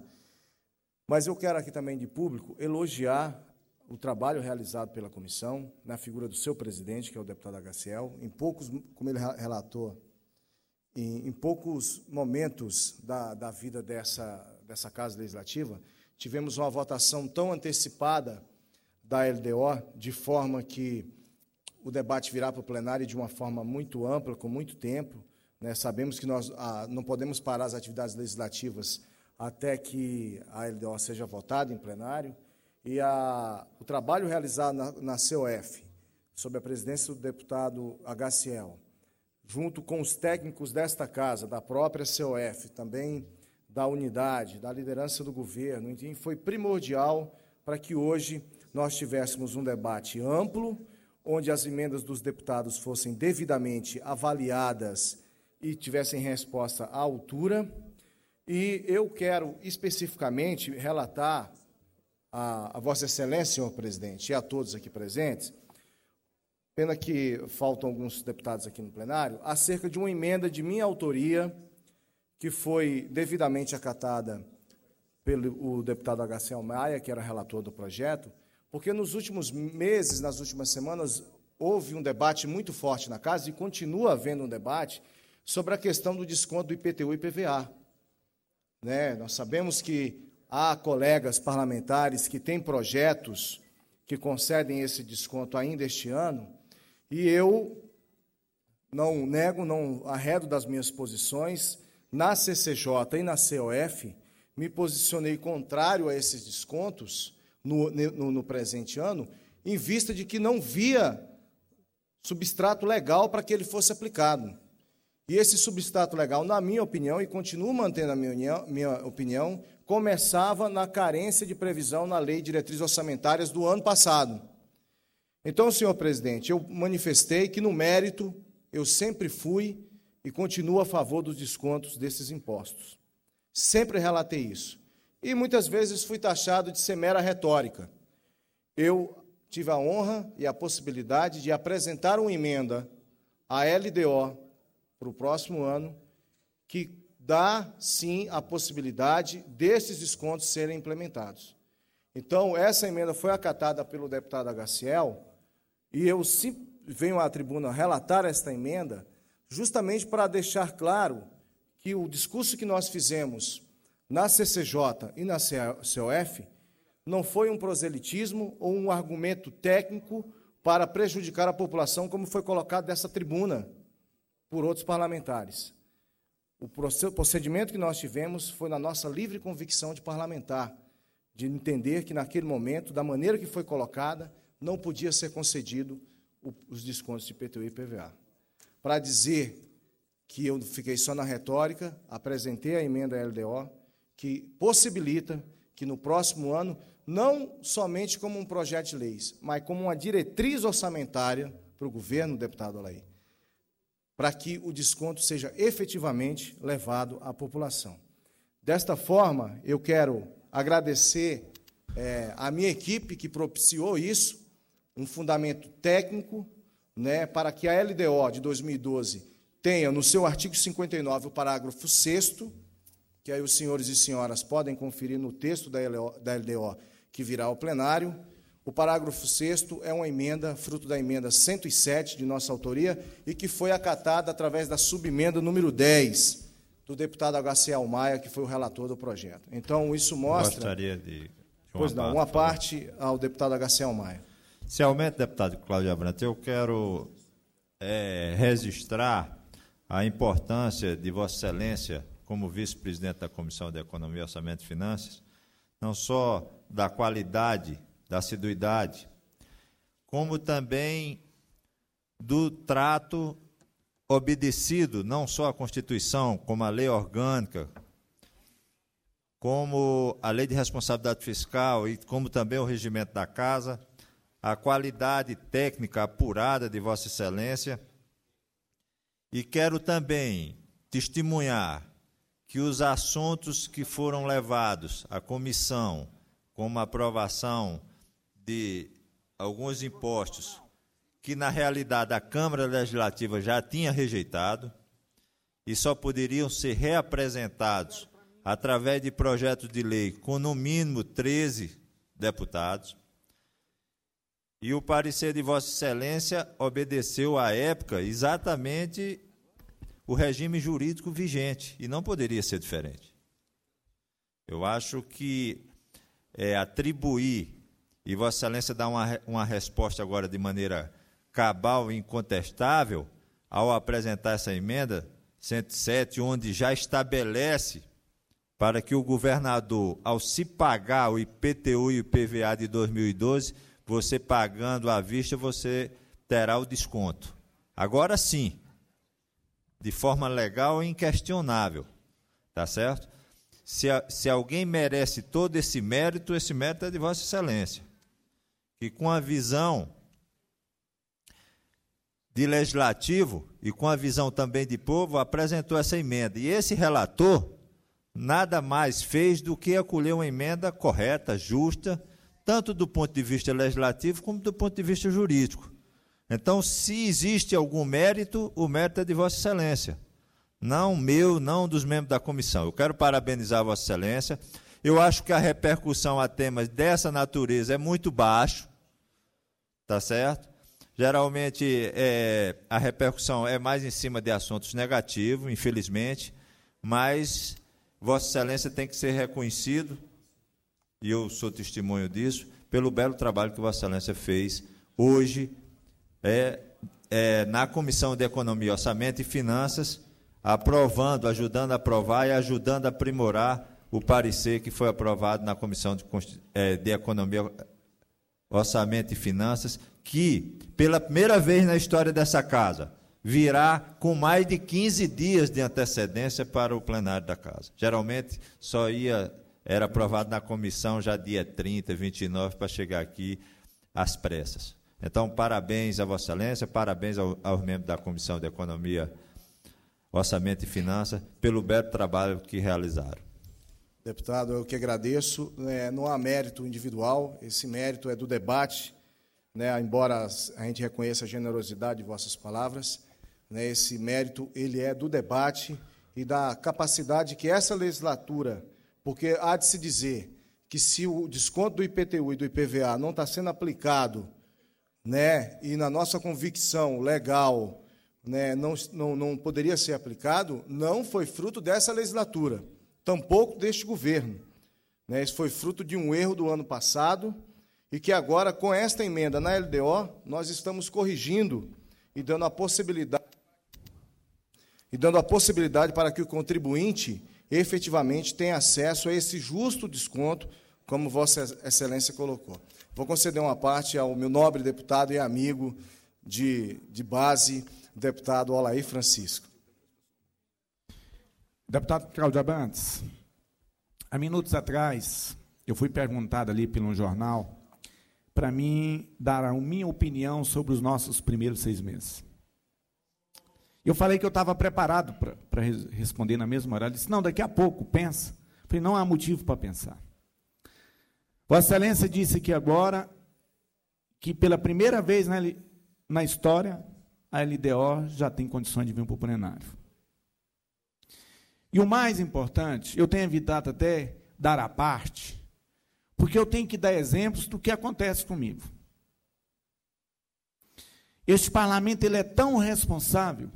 mas eu quero aqui também de público elogiar o trabalho realizado pela comissão, na figura do seu presidente, que é o deputado H C L, em poucos, como ele relatou, em, em poucos momentos da, da vida dessa, dessa Casa Legislativa, tivemos uma votação tão antecipada da L D O, de forma que o debate virá para o plenário de uma forma muito ampla, com muito tempo, né? Sabemos que nós ah, não podemos parar as atividades legislativas até que a L D O seja votada em plenário, e a, o trabalho realizado na, na C O F, sob a presidência do deputado H C L, junto com os técnicos desta casa, da própria C O F, também da unidade, da liderança do governo, enfim, foi primordial para que hoje nós tivéssemos um debate amplo, onde as emendas dos deputados fossem devidamente avaliadas e tivessem resposta à altura. E eu quero especificamente relatar a, a Vossa Excelência, senhor presidente, e a todos aqui presentes, pena que faltam alguns deputados aqui no plenário, acerca de uma emenda de minha autoria, que foi devidamente acatada pelo o deputado H C L Maia, que era relator do projeto, porque nos últimos meses, nas últimas semanas, houve um debate muito forte na casa, e continua havendo um debate, sobre a questão do desconto do I P T U e I P V A. Né? Nós sabemos que há colegas parlamentares que têm projetos que concedem esse desconto ainda este ano, e eu não nego, não arredo das minhas posições, na C C J e na C O F, me posicionei contrário a esses descontos no, no, no presente ano, em vista de que não via substrato legal para que ele fosse aplicado. E esse substrato legal, na minha opinião, e continuo mantendo a minha, minha opinião, começava na carência de previsão na Lei de Diretrizes Orçamentárias do ano passado. Então, senhor presidente, eu manifestei que, no mérito, eu sempre fui e continuo a favor dos descontos desses impostos. Sempre relatei isso. E muitas vezes fui taxado de ser mera retórica. Eu tive a honra e a possibilidade de apresentar uma emenda à L D O para o próximo ano, que dá, sim, a possibilidade desses descontos serem implementados. Então, essa emenda foi acatada pelo deputado Agaciel, e eu sim, venho à tribuna relatar esta emenda, justamente para deixar claro que o discurso que nós fizemos na C C J e na C O F não foi um proselitismo ou um argumento técnico para prejudicar a população, como foi colocado dessa tribuna por outros parlamentares. O procedimento que nós tivemos foi na nossa livre convicção de parlamentar, de entender que, naquele momento, da maneira que foi colocada, não podia ser concedido os descontos de I P T U e I P V A. Para dizer que eu fiquei só na retórica, apresentei a emenda L D O, que possibilita que, no próximo ano, não somente como um projeto de leis, mas como uma diretriz orçamentária para o governo, deputado Alair, para que o desconto seja efetivamente levado à população. Desta forma, eu quero agradecer é, a minha equipe que propiciou isso, um fundamento técnico, né, para que a L D O de dois mil e doze tenha, no seu artigo cinquenta e nove, o parágrafo sexto, que aí os senhores e senhoras podem conferir no texto da L D O que virá ao plenário. O parágrafo sexto é uma emenda, fruto da emenda cento e sete, de nossa autoria, e que foi acatada através da subemenda número dez, do deputado Agaciel Maia, que foi o relator do projeto. Então, isso mostra... Gostaria de... de uma pois não, parte, uma parte ao deputado Agaciel Maia. Se aumenta, deputado Cláudio Abrantes, eu quero é, registrar a importância de Vossa Excelência, como vice-presidente da Comissão de Economia, Orçamento e Finanças, não só da qualidade, da assiduidade, como também do trato obedecido, não só à Constituição, como a lei orgânica, como a lei de responsabilidade fiscal e como também o regimento da Casa, a qualidade técnica apurada de Vossa Excelência. E quero também testemunhar que os assuntos que foram levados à comissão, como a aprovação de alguns impostos, que na realidade a Câmara Legislativa já tinha rejeitado, e só poderiam ser reapresentados através de projetos de lei com no mínimo treze deputados. E o parecer de Vossa Excelência obedeceu à época exatamente o regime jurídico vigente, e não poderia ser diferente. Eu acho que é, atribuir, e Vossa Excelência dá uma, uma resposta agora de maneira cabal e incontestável, ao apresentar essa emenda cento e sete, onde já estabelece para que o governador, ao se pagar o I P T U e o I P V A de dois mil e doze, você pagando à vista, você terá o desconto. Agora sim, de forma legal e inquestionável, tá certo? Se, a, se alguém merece todo esse mérito, esse mérito é de Vossa Excelência, que com a visão de legislativo e com a visão também de povo, apresentou essa emenda. E esse relator nada mais fez do que acolher uma emenda correta, justa, tanto do ponto de vista legislativo como do ponto de vista jurídico. Então, se existe algum mérito, o mérito é de Vossa Excelência, não meu, não dos membros da comissão. Eu quero parabenizar Vossa Excelência. Eu acho que a repercussão a temas dessa natureza é muito baixo, tá certo? Geralmente, é, a repercussão é mais em cima de assuntos negativos, infelizmente, mas Vossa Excelência tem que ser reconhecido, e eu sou testemunho disso, pelo belo trabalho que Vossa Excelência fez hoje é, é, na Comissão de Economia, Orçamento e Finanças, aprovando, ajudando a aprovar e ajudando a aprimorar o parecer que foi aprovado na Comissão de, é, de Economia, Orçamento e Finanças, que, pela primeira vez na história dessa casa, virá com mais de quinze dias de antecedência para o plenário da Casa. Geralmente, só ia, era aprovado na comissão já dia trinta, vinte e nove, para chegar aqui às pressas. Então, parabéns a Vossa Excelência, parabéns ao, aos membros da Comissão de Economia, Orçamento e Finanças, pelo belo trabalho que realizaram. Deputado, eu que agradeço. É, não há mérito individual, esse mérito é do debate, né, embora a gente reconheça a generosidade de vossas palavras, né, esse mérito ele é do debate e da capacidade que essa legislatura, porque há de se dizer que se o desconto do I P T U e do I P V A não está sendo aplicado, né, e na nossa convicção legal, né, não, não, não poderia ser aplicado, não foi fruto dessa legislatura, tampouco deste governo. Né, isso foi fruto de um erro do ano passado e que agora, com esta emenda na L D O, nós estamos corrigindo e dando a possibilidade, e dando a possibilidade para que o contribuinte efetivamente tenha acesso a esse justo desconto, como Vossa Excelência colocou. Vou conceder uma parte ao meu nobre deputado e amigo de, de base, deputado Olair Francisco. Deputado Cláudio Abrantes, há minutos atrás, eu fui perguntado ali pelo jornal para mim dar a minha opinião sobre os nossos primeiros seis meses. Eu falei que eu estava preparado para responder na mesma hora. Ele disse, não, daqui a pouco, pensa. Eu falei, não há motivo para pensar. Vossa Excelência disse aqui agora que, pela primeira vez na, na história, a L D O já tem condições de vir para o plenário. E o mais importante, eu tenho evitado até dar a parte, porque eu tenho que dar exemplos do que acontece comigo. Este parlamento ele é tão responsável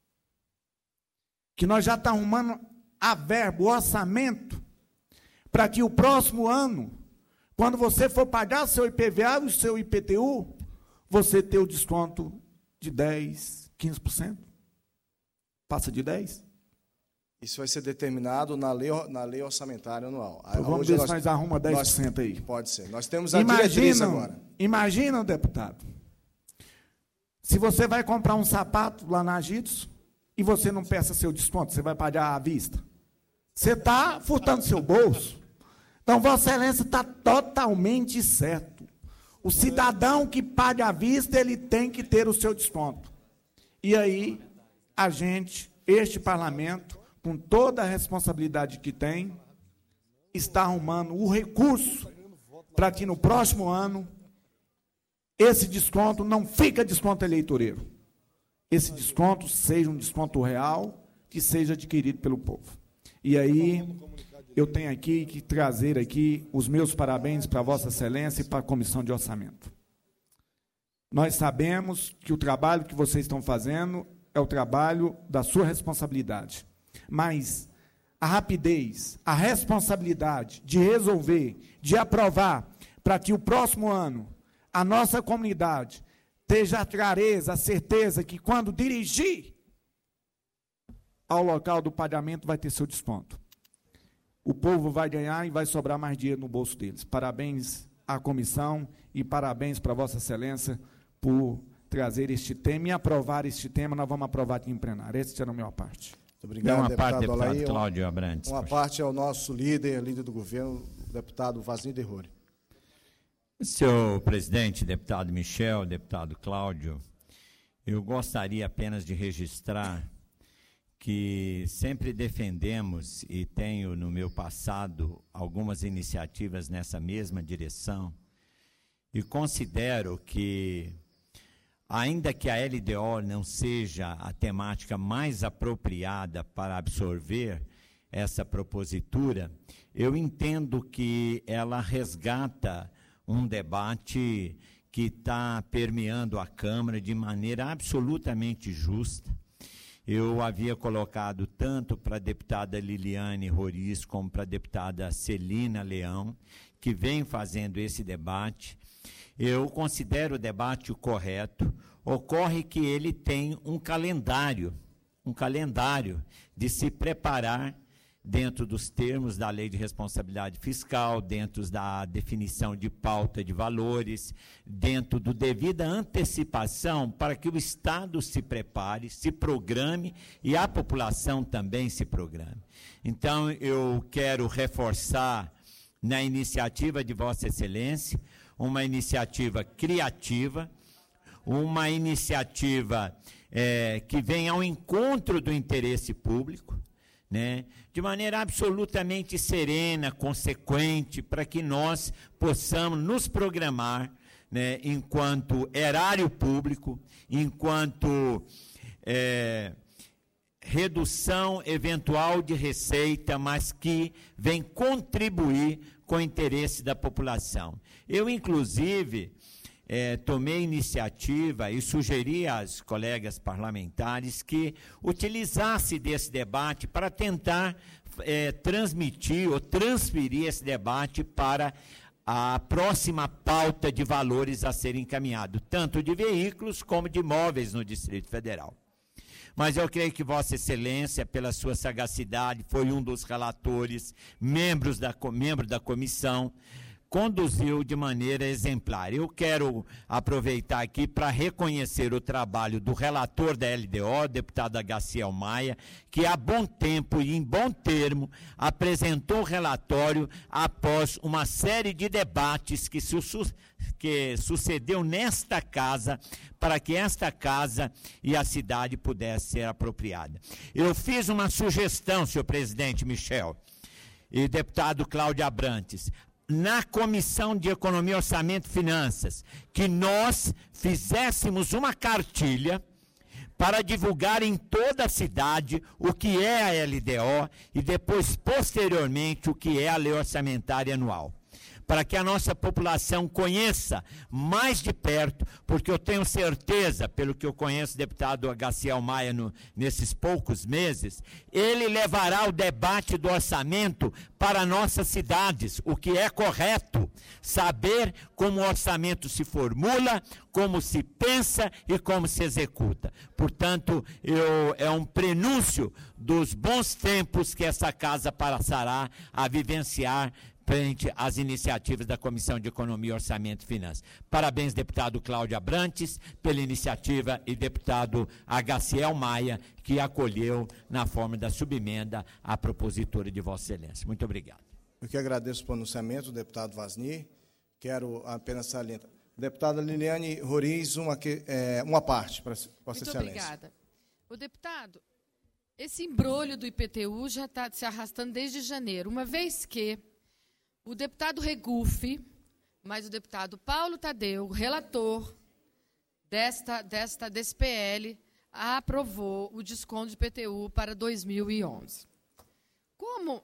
que nós já estamos arrumando a verba, o orçamento, para que o próximo ano, quando você for pagar seu I P V A e o seu I P T U, você ter o desconto de dez, quinze por cento. Passa de dez por cento. Isso vai ser determinado na lei, na lei orçamentária anual. Então, vamos Hoje ver nós, se nós arrumamos dez por cento nós, aí. Pode ser. Nós temos a diretriz agora. Imagina, deputado, se você vai comprar um sapato lá na Agitos e você não peça seu desconto, você vai pagar à vista. Você está furtando seu bolso. Então, Vossa Excelência está totalmente certo. O cidadão que paga à vista, ele tem que ter o seu desconto. E aí, a gente, este parlamento, com toda a responsabilidade que tem, está arrumando o recurso para que no próximo ano esse desconto não fique desconto eleitoreiro. Esse desconto seja um desconto real que seja adquirido pelo povo. E aí, eu tenho aqui que trazer aqui os meus parabéns para Vossa Excelência e para a Comissão de Orçamento. Nós sabemos que o trabalho que vocês estão fazendo é o trabalho da sua responsabilidade. Mas a rapidez, a responsabilidade de resolver, de aprovar, para que o próximo ano a nossa comunidade tenha a clareza, a certeza que quando dirigir ao local do pagamento vai ter seu desconto. O povo vai ganhar e vai sobrar mais dinheiro no bolso deles. Parabéns à comissão e parabéns para Vossa Excelência por trazer este tema e aprovar este tema. Nós vamos aprovar aqui em plenário. Essa era a minha parte. Muito obrigado, uma deputado parte, deputado Olair. Cláudio Abrantes. Uma parte ao nosso líder, líder do governo, o deputado Vasnir Derrori. Senhor presidente, deputado Michel, deputado Cláudio, eu gostaria apenas de registrar que sempre defendemos, e tenho no meu passado algumas iniciativas nessa mesma direção, e considero que, ainda que a L D O não seja a temática mais apropriada para absorver essa propositura, eu entendo que ela resgata um debate que está permeando a Câmara de maneira absolutamente justa. Eu havia colocado tanto para a deputada Liliane Roriz como para a deputada Celina Leão, que vem fazendo esse debate. Eu considero o debate correto. Ocorre que ele tem um calendário, um calendário de se preparar dentro dos termos da Lei de Responsabilidade Fiscal, dentro da definição de pauta de valores, dentro do devida antecipação para que o Estado se prepare, se programe e a população também se programe. Então, eu quero reforçar na iniciativa de Vossa Excelência, uma iniciativa criativa, uma iniciativa é, que vem ao encontro do interesse público, né, de maneira absolutamente serena, consequente, para que nós possamos nos programar, né, enquanto erário público, enquanto é, redução eventual de receita, mas que vem contribuir com o interesse da população. Eu, inclusive, É, tomei iniciativa e sugeri às colegas parlamentares que utilizasse desse debate para tentar é, transmitir ou transferir esse debate para a próxima pauta de valores a ser encaminhado, tanto de veículos como de imóveis no Distrito Federal. Mas eu creio que Vossa Excelência, pela sua sagacidade, foi um dos relatores, membros da, membro da comissão, conduziu de maneira exemplar. Eu quero aproveitar aqui para reconhecer o trabalho do relator da L D O, deputado Agaciel Maia, que há bom tempo e em bom termo apresentou o relatório após uma série de debates que, su que sucedeu nesta casa, para que esta casa e a cidade pudessem ser apropriadas. Eu fiz uma sugestão, senhor presidente Michel e deputado Cláudio Abrantes, na Comissão de Economia, Orçamento e Finanças, que nós fizéssemos uma cartilha para divulgar em toda a cidade o que é a L D O e depois, posteriormente, o que é a Lei Orçamentária Anual. Para que a nossa população conheça mais de perto, porque eu tenho certeza, pelo que eu conheço o deputado Agaciel Maia no, nesses poucos meses, ele levará o debate do orçamento para nossas cidades, o que é correto, saber como o orçamento se formula, como se pensa e como se executa. Portanto, eu, é um prenúncio dos bons tempos que essa casa passará a vivenciar frente às iniciativas da Comissão de Economia, Orçamento e Finanças. Parabéns, deputado Cláudio Abrantes, pela iniciativa, e deputado Agaciel Maia, que acolheu na forma da subemenda a propositura de Vossa Excelência. Muito obrigado. Eu que agradeço o pronunciamento, deputado Vasni. Quero apenas salientar. Deputada Liliane Roriz, uma, é, uma parte para Vossa Excelência. Muito obrigada. O deputado, esse embrolho do I P T U já está se arrastando desde janeiro, uma vez que o deputado Regufe, mas o deputado Paulo Tadeu, relator desta, desta, desse P L, aprovou o desconto de I P T U para dois mil e onze. Como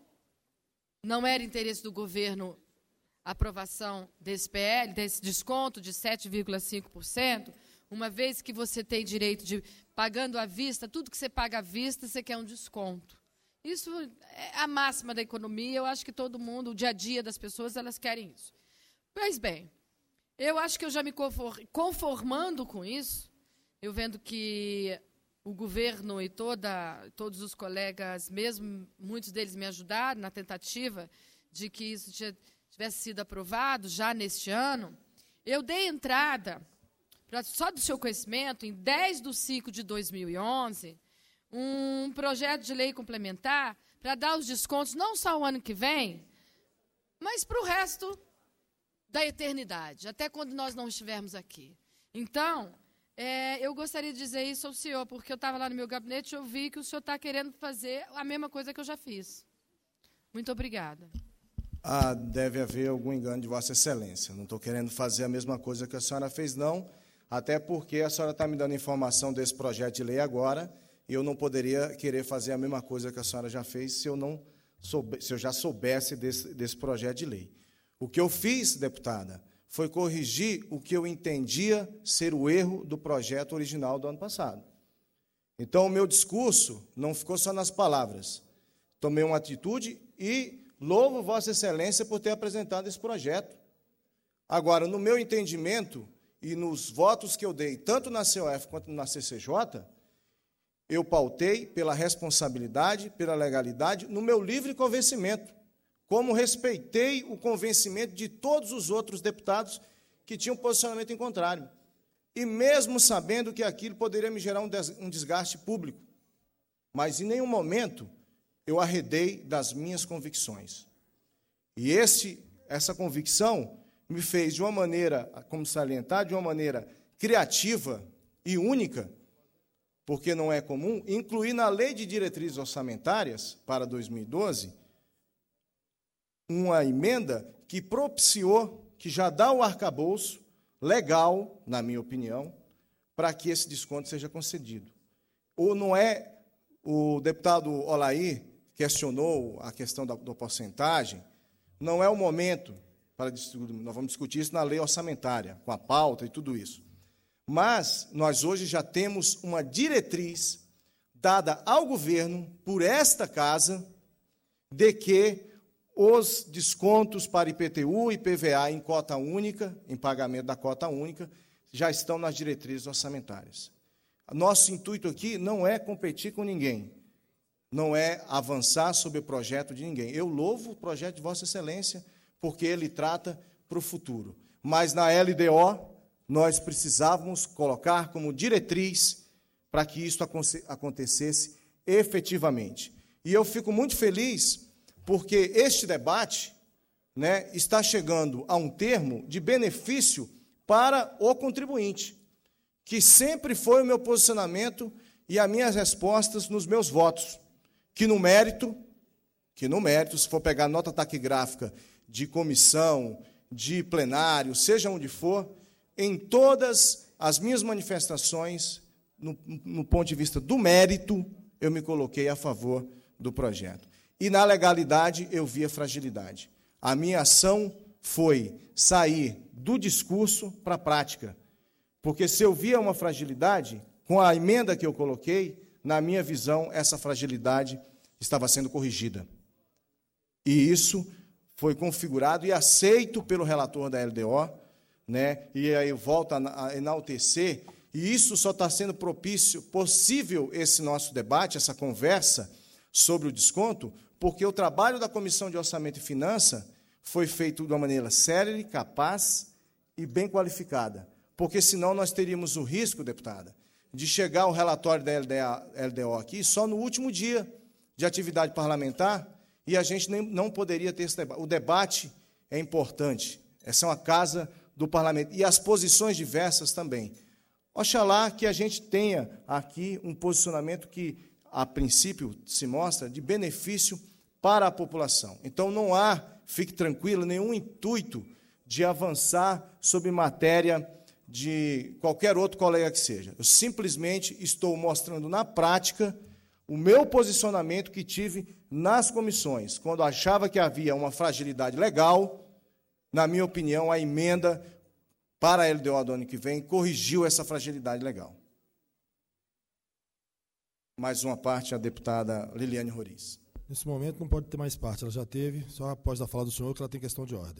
não era interesse do governo a aprovação desse P L, desse desconto de sete vírgula cinco por cento, uma vez que você tem direito de, pagando à vista, tudo que você paga à vista, você quer um desconto. Isso é a máxima da economia, eu acho que todo mundo, o dia a dia das pessoas, elas querem isso. Pois bem, eu acho que eu já me conformando com isso, eu vendo que o governo e toda, todos os colegas, mesmo muitos deles me ajudaram na tentativa de que isso tivesse sido aprovado já neste ano, eu dei entrada, pra, só do seu conhecimento, em dez de cinco de dois mil e onze, um projeto de lei complementar para dar os descontos não só o ano que vem, mas para o resto da eternidade, até quando nós não estivermos aqui. Então, é, eu gostaria de dizer isso ao senhor, porque eu estava lá no meu gabinete e eu vi que o senhor está querendo fazer a mesma coisa que eu já fiz. Muito obrigada. Ah, deve haver algum engano de Vossa Excelência. Não estou querendo fazer a mesma coisa que a senhora fez, não, até porque a senhora está me dando informação desse projeto de lei agora, e eu não poderia querer fazer a mesma coisa que a senhora já fez se eu, não soube, se eu já soubesse desse, desse projeto de lei. O que eu fiz, deputada, foi corrigir o que eu entendia ser o erro do projeto original do ano passado. Então, o meu discurso não ficou só nas palavras. Tomei uma atitude e louvo Vossa Excelência por ter apresentado esse projeto. Agora, no meu entendimento e nos votos que eu dei, tanto na C O F quanto na C C J, Eu pautei pela responsabilidade, pela legalidade, no meu livre convencimento, como respeitei o convencimento de todos os outros deputados que tinham posicionamento em contrário. E mesmo sabendo que aquilo poderia me gerar um desgaste público. Mas, em nenhum momento, eu arredei das minhas convicções. E esse, essa convicção me fez, de uma maneira, como salientar, de uma maneira criativa e única, porque não é comum, incluir na Lei de Diretrizes Orçamentárias, para dois mil e doze, uma emenda que propiciou, que já dá o arcabouço legal, na minha opinião, para que esse desconto seja concedido. Ou não é, o deputado Olaí questionou a questão da, da porcentagem, não é o momento para discutir, nós vamos discutir isso na lei orçamentária, com a pauta e tudo isso. Mas nós hoje já temos uma diretriz dada ao governo, por esta casa, de que os descontos para I P T U e I P V A em cota única, em pagamento da cota única, já estão nas diretrizes orçamentárias. Nosso intuito aqui não é competir com ninguém, não é avançar sobre o projeto de ninguém. Eu louvo o projeto de Vossa Excelência, porque ele trata para o futuro. Mas na L D O, nós precisávamos colocar como diretriz para que isso acontecesse efetivamente. E eu fico muito feliz, porque este debate, né, está chegando a um termo de benefício para o contribuinte, que sempre foi o meu posicionamento e as minhas respostas nos meus votos, que no mérito, que no mérito, se for pegar nota taquigráfica de comissão, de plenário, seja onde for, em todas as minhas manifestações, no, no ponto de vista do mérito, eu me coloquei a favor do projeto. E na legalidade eu vi a fragilidade. A minha ação foi sair do discurso para a prática. Porque se eu via uma fragilidade, com a emenda que eu coloquei, na minha visão, essa fragilidade estava sendo corrigida. E isso foi configurado e aceito pelo relator da L D O, né? E aí eu volto a enaltecer, e isso só está sendo propício, possível esse nosso debate, essa conversa sobre o desconto, porque o trabalho da Comissão de Orçamento e Finança foi feito de uma maneira séria, capaz e bem qualificada. Porque senão nós teríamos o risco, deputada, de chegar o relatório da L D O aqui só no último dia de atividade parlamentar e a gente nem, não poderia ter esse debate. O debate é importante. Essa é uma casa do parlamento. E as posições diversas também. Oxalá que a gente tenha aqui um posicionamento que, a princípio, se mostra de benefício para a população. Então, não há, fique tranquilo, nenhum intuito de avançar sobre matéria de qualquer outro colega que seja. Eu simplesmente estou mostrando na prática o meu posicionamento que tive nas comissões, quando achava que havia uma fragilidade legal. Na minha opinião, a emenda para a L D O do ano que vem corrigiu essa fragilidade legal. Mais uma parte, a deputada Liliane Roriz. Nesse momento não pode ter mais parte, ela já teve, só após a fala do senhor que ela tem questão de ordem.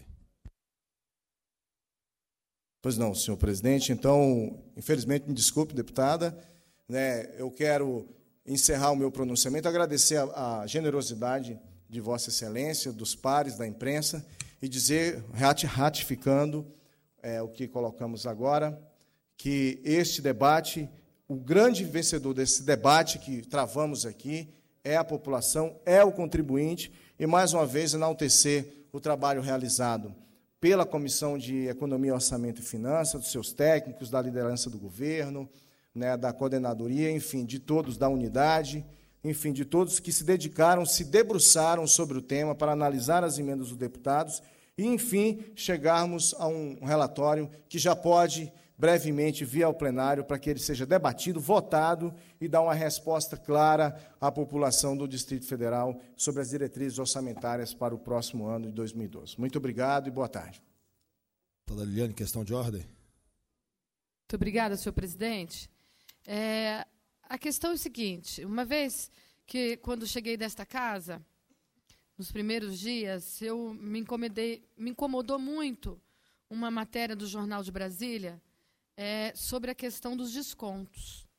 Pois não, senhor presidente. Então, infelizmente, me desculpe, deputada, né, eu quero encerrar o meu pronunciamento, agradecer a, a generosidade de Vossa Excelência, dos pares da imprensa, e dizer, ratificando é, o que colocamos agora, que este debate, o grande vencedor desse debate que travamos aqui, é a população, é o contribuinte, e, mais uma vez, enaltecer o trabalho realizado pela Comissão de Economia, Orçamento e Finanças, dos seus técnicos, da liderança do governo, né, da coordenadoria, enfim, de todos da unidade, enfim, de todos que se dedicaram, se debruçaram sobre o tema para analisar as emendas dos deputados e, enfim, chegarmos a um relatório que já pode brevemente vir ao plenário para que ele seja debatido, votado e dar uma resposta clara à população do Distrito Federal sobre as diretrizes orçamentárias para o próximo ano de dois mil e doze. Muito obrigado e boa tarde. Deputada Liliane, questão de ordem. Muito obrigada, senhor presidente. É, a questão é o seguinte, uma vez que, quando cheguei desta casa, nos primeiros dias, eu me incomodei, me incomodou muito uma matéria do Jornal de Brasília, É, sobre a questão dos descontos.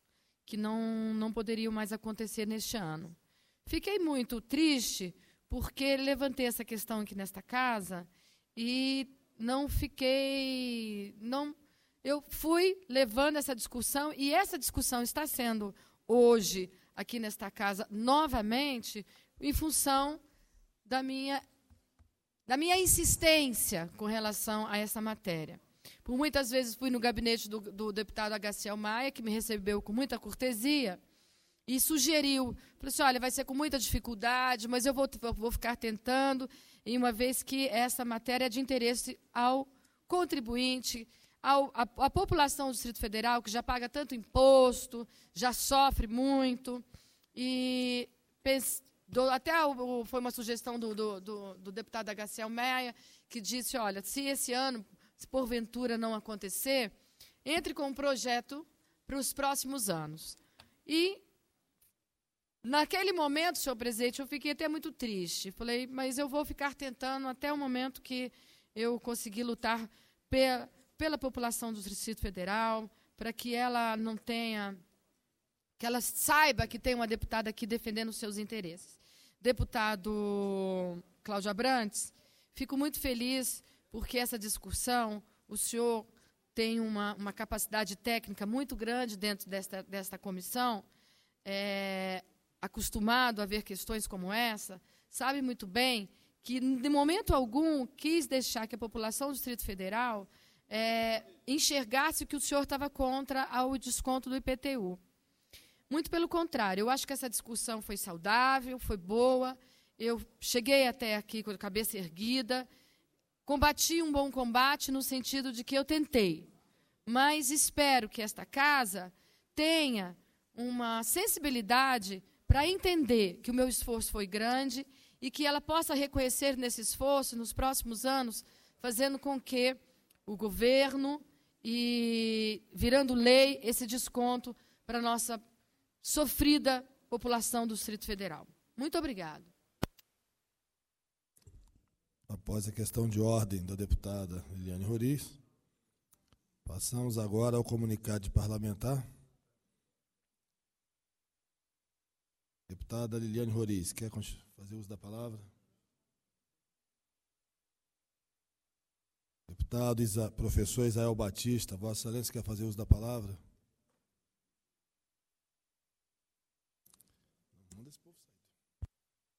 que não, não poderiam mais acontecer neste ano. Fiquei muito triste porque levantei essa questão aqui nesta casa e não fiquei... não Eu fui levando essa discussão, e essa discussão está sendo, hoje, aqui nesta casa, novamente, em função da minha, da minha insistência com relação a essa matéria. Por muitas vezes fui no gabinete do, do deputado Agaciel Maia, que me recebeu com muita cortesia, e sugeriu, falou assim, olha, vai ser com muita dificuldade, mas eu vou, vou ficar tentando, e uma vez que essa matéria é de interesse ao contribuinte, ao, a, a população do Distrito Federal, que já paga tanto imposto, já sofre muito, e pense, do, até o, foi uma sugestão do, do, do, do deputado Agaciel Maia, que disse, olha, se esse ano, se porventura não acontecer, entre com um projeto para os próximos anos. E, naquele momento, senhor presidente, eu fiquei até muito triste. Falei, mas eu vou ficar tentando até o momento que eu conseguir lutar pe pela população do Distrito Federal, para que ela não tenha, que ela saiba que tem uma deputada aqui defendendo os seus interesses. Deputado Cláudio Abrantes, fico muito feliz porque essa discussão, o senhor tem uma, uma capacidade técnica muito grande dentro desta, desta comissão, é, acostumado a ver questões como essa, sabe muito bem que, de momento algum, quis deixar que a população do Distrito Federal é, enxergasse que o senhor estava contra ao desconto do I P T U. Muito pelo contrário, eu acho que essa discussão foi saudável, foi boa, eu cheguei até aqui com a cabeça erguida, combati um bom combate no sentido de que eu tentei, mas espero que esta casa tenha uma sensibilidade para entender que o meu esforço foi grande e que ela possa reconhecer nesse esforço, nos próximos anos, fazendo com que o governo, e virando lei, esse desconto para a nossa sofrida população do Distrito Federal. Muito obrigado. Após a questão de ordem da deputada Liliane Roriz, passamos agora ao comunicado de parlamentar. Deputada Liliane Roriz, quer fazer uso da palavra? Deputado Isa, professor Israel Batista, Vossa Excelência quer fazer uso da palavra? Manda esse povo sair.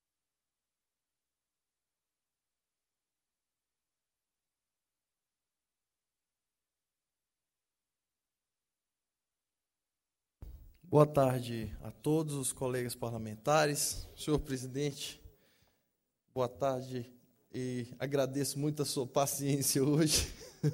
Boa tarde a todos os colegas parlamentares, senhor presidente, boa tarde e agradeço muito a sua paciência hoje.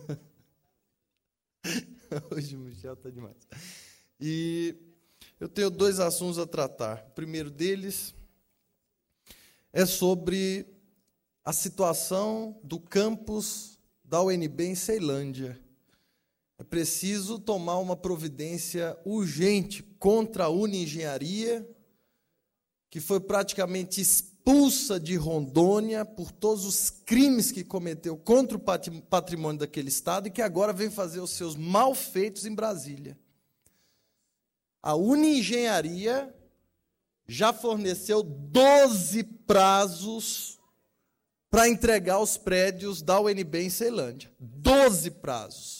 Hoje o Michel está demais. E eu tenho dois assuntos a tratar. O primeiro deles é sobre a situação do campus da U N B em Ceilândia. É preciso tomar uma providência urgente contra a UnieNgenharia, que foi praticamente expulsa de Rondônia por todos os crimes que cometeu contra o patrimônio daquele estado e que agora vem fazer os seus malfeitos em Brasília. A UnieNgenharia já forneceu doze prazos para entregar os prédios da U N B em Ceilândia. doze prazos.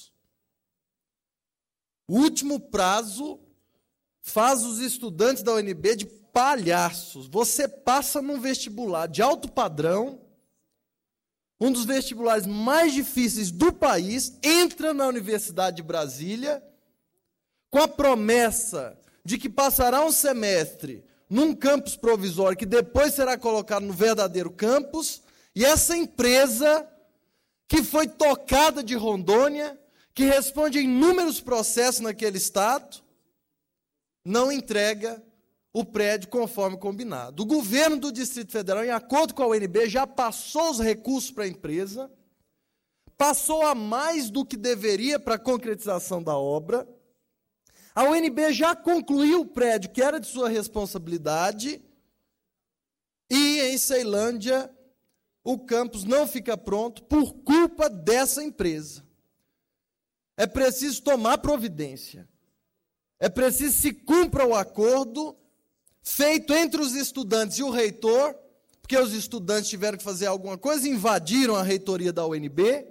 O último prazo faz os estudantes da U N B de palhaços. Você passa num vestibular de alto padrão, um dos vestibulares mais difíceis do país, entra na Universidade de Brasília, com a promessa de que passará um semestre num campus provisório, que depois será colocado no verdadeiro campus, e essa empresa, que foi tocada de Rondônia, que responde a inúmeros processos naquele estado, não entrega o prédio conforme combinado. O governo do Distrito Federal, em acordo com a U N B, já passou os recursos para a empresa, passou a mais do que deveria para a concretização da obra. A U N B já concluiu o prédio que era de sua responsabilidade e, em Ceilândia, o campus não fica pronto por culpa dessa empresa. É preciso tomar providência. É preciso que se cumpra o acordo feito entre os estudantes e o reitor, porque os estudantes tiveram que fazer alguma coisa, invadiram a reitoria da U N B,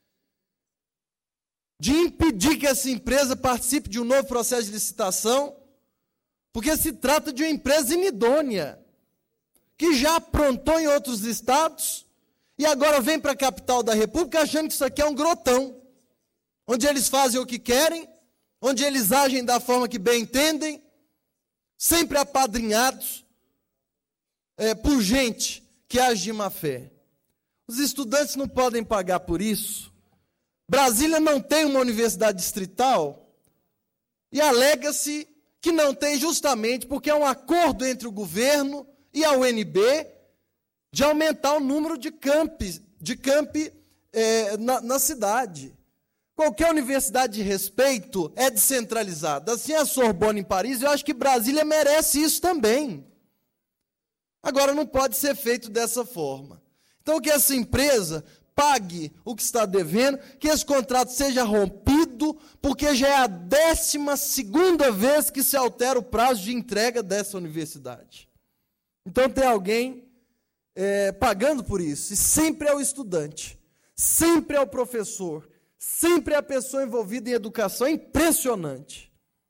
de impedir que essa empresa participe de um novo processo de licitação, porque se trata de uma empresa inidônea, que já aprontou em outros estados, e agora vem para a capital da República achando que isso aqui é um grotão, onde eles fazem o que querem, onde eles agem da forma que bem entendem, sempre apadrinhados é, por gente que age de má fé. Os estudantes não podem pagar por isso. Brasília não tem uma universidade distrital e alega-se que não tem justamente porque é um acordo entre o governo e a U N B de aumentar o número de campi, de campi é, na, na cidade. Qualquer universidade de respeito é descentralizada. Assim a Sorbonne em Paris, eu acho que Brasília merece isso também. Agora, não pode ser feito dessa forma. Então, que essa empresa pague o que está devendo, que esse contrato seja rompido, porque já é a décima segunda vez que se altera o prazo de entrega dessa universidade. Então, tem alguém é, pagando por isso, e sempre é o estudante, sempre é o professor, sempre é a pessoa envolvida em educação. É impressionante.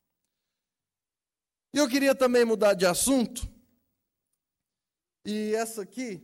E eu queria também mudar de assunto. E essa aqui,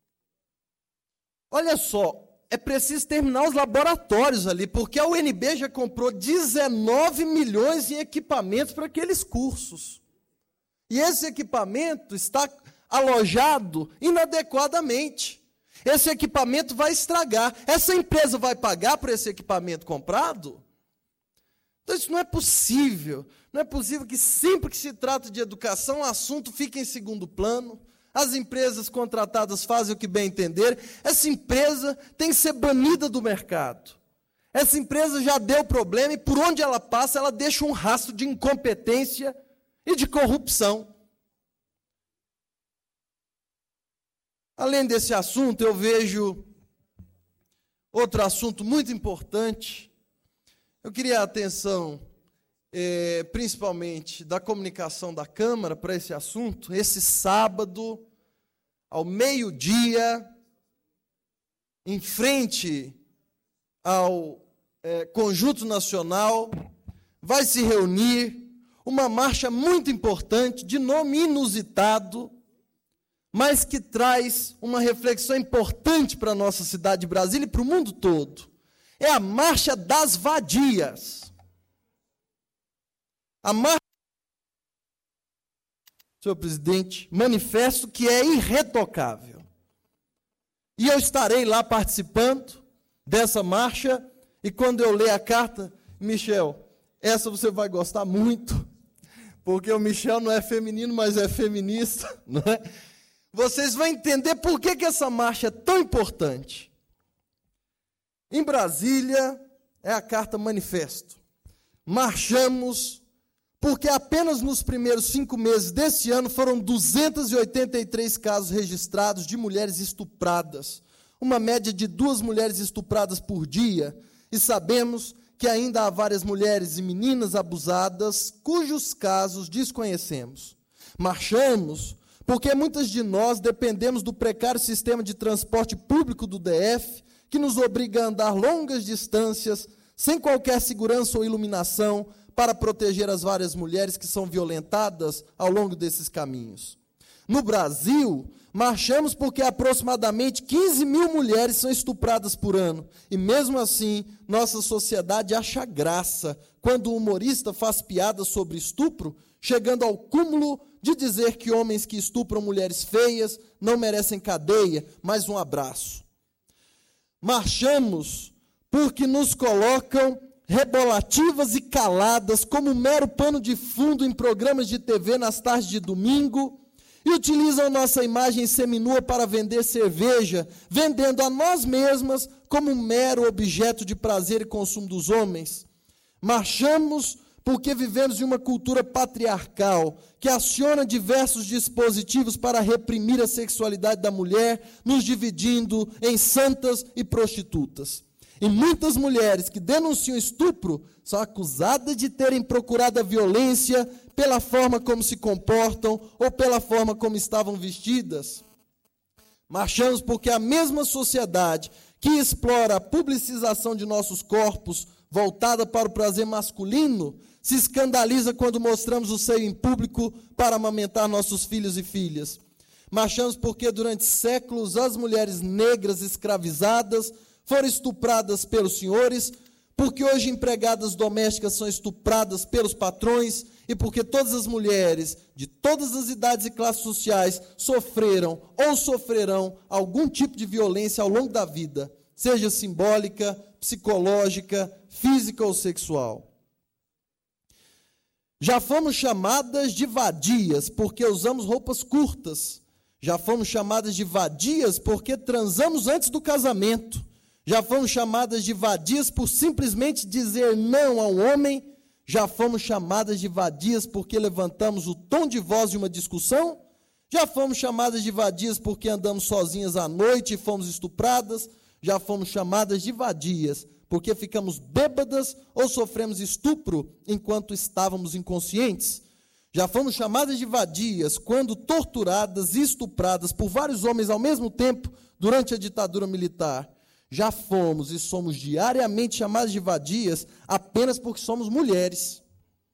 olha só, é preciso terminar os laboratórios ali, porque a U N B já comprou dezenove milhões em equipamentos para aqueles cursos. E esse equipamento está alojado inadequadamente. Esse equipamento vai estragar. Essa empresa vai pagar por esse equipamento comprado? Então, isso não é possível. Não é possível que sempre que se trata de educação, o assunto fique em segundo plano. As empresas contratadas fazem o que bem entender. Essa empresa tem que ser banida do mercado. Essa empresa já deu problema e por onde ela passa, ela deixa um rastro de incompetência e de corrupção. Além desse assunto, eu vejo outro assunto muito importante. Eu queria a atenção, é, principalmente, da comunicação da Câmara para esse assunto. Esse sábado, ao meio-dia, em frente ao é, Conjunto Nacional, vai se reunir uma marcha muito importante, de nome inusitado, mas que traz uma reflexão importante para a nossa cidade de Brasília e para o mundo todo. É a Marcha das Vadias. A marcha, senhor presidente, manifesto que é irretocável. E eu estarei lá participando dessa marcha, e quando eu ler a carta, Michel, essa você vai gostar muito, porque o Michel não é feminino, mas é feminista, não é? Vocês vão entender por que, que essa marcha é tão importante. Em Brasília, é a carta manifesto. Marchamos porque apenas nos primeiros cinco meses desse ano foram duzentos e oitenta e três casos registrados de mulheres estupradas, uma média de duas mulheres estupradas por dia, e sabemos que ainda há várias mulheres e meninas abusadas cujos casos desconhecemos. Marchamos porque muitas de nós dependemos do precário sistema de transporte público do D F, que nos obriga a andar longas distâncias, sem qualquer segurança ou iluminação, para proteger as várias mulheres que são violentadas ao longo desses caminhos. No Brasil, marchamos porque aproximadamente quinze mil mulheres são estupradas por ano, e mesmo assim, nossa sociedade acha graça quando o humorista faz piada sobre estupro, chegando ao cúmulo de dizer que homens que estupram mulheres feias não merecem cadeia, mas um abraço. Marchamos porque nos colocam rebolativas e caladas como mero pano de fundo em programas de T V nas tardes de domingo e utilizam nossa imagem seminua para vender cerveja, vendendo a nós mesmas como um mero objeto de prazer e consumo dos homens. Marchamos porque vivemos em uma cultura patriarcal que aciona diversos dispositivos para reprimir a sexualidade da mulher, nos dividindo em santas e prostitutas. E muitas mulheres que denunciam estupro são acusadas de terem procurado a violência pela forma como se comportam ou pela forma como estavam vestidas. Marchamos porque a mesma sociedade que explora a publicização de nossos corpos voltada para o prazer masculino se escandaliza quando mostramos o seio em público para amamentar nossos filhos e filhas. Marchamos porque durante séculos as mulheres negras escravizadas foram estupradas pelos senhores, porque hoje empregadas domésticas são estupradas pelos patrões e porque todas as mulheres de todas as idades e classes sociais sofreram ou sofrerão algum tipo de violência ao longo da vida, seja simbólica, psicológica, física ou sexual. Já fomos chamadas de vadias porque usamos roupas curtas. Já fomos chamadas de vadias porque transamos antes do casamento. Já fomos chamadas de vadias por simplesmente dizer não a um homem. Já fomos chamadas de vadias porque levantamos o tom de voz de uma discussão. Já fomos chamadas de vadias porque andamos sozinhas à noite e fomos estupradas. Já fomos chamadas de vadias porque ficamos bêbadas ou sofremos estupro enquanto estávamos inconscientes. Já fomos chamadas de vadias quando torturadas e estupradas por vários homens ao mesmo tempo durante a ditadura militar. Já fomos e somos diariamente chamadas de vadias apenas porque somos mulheres.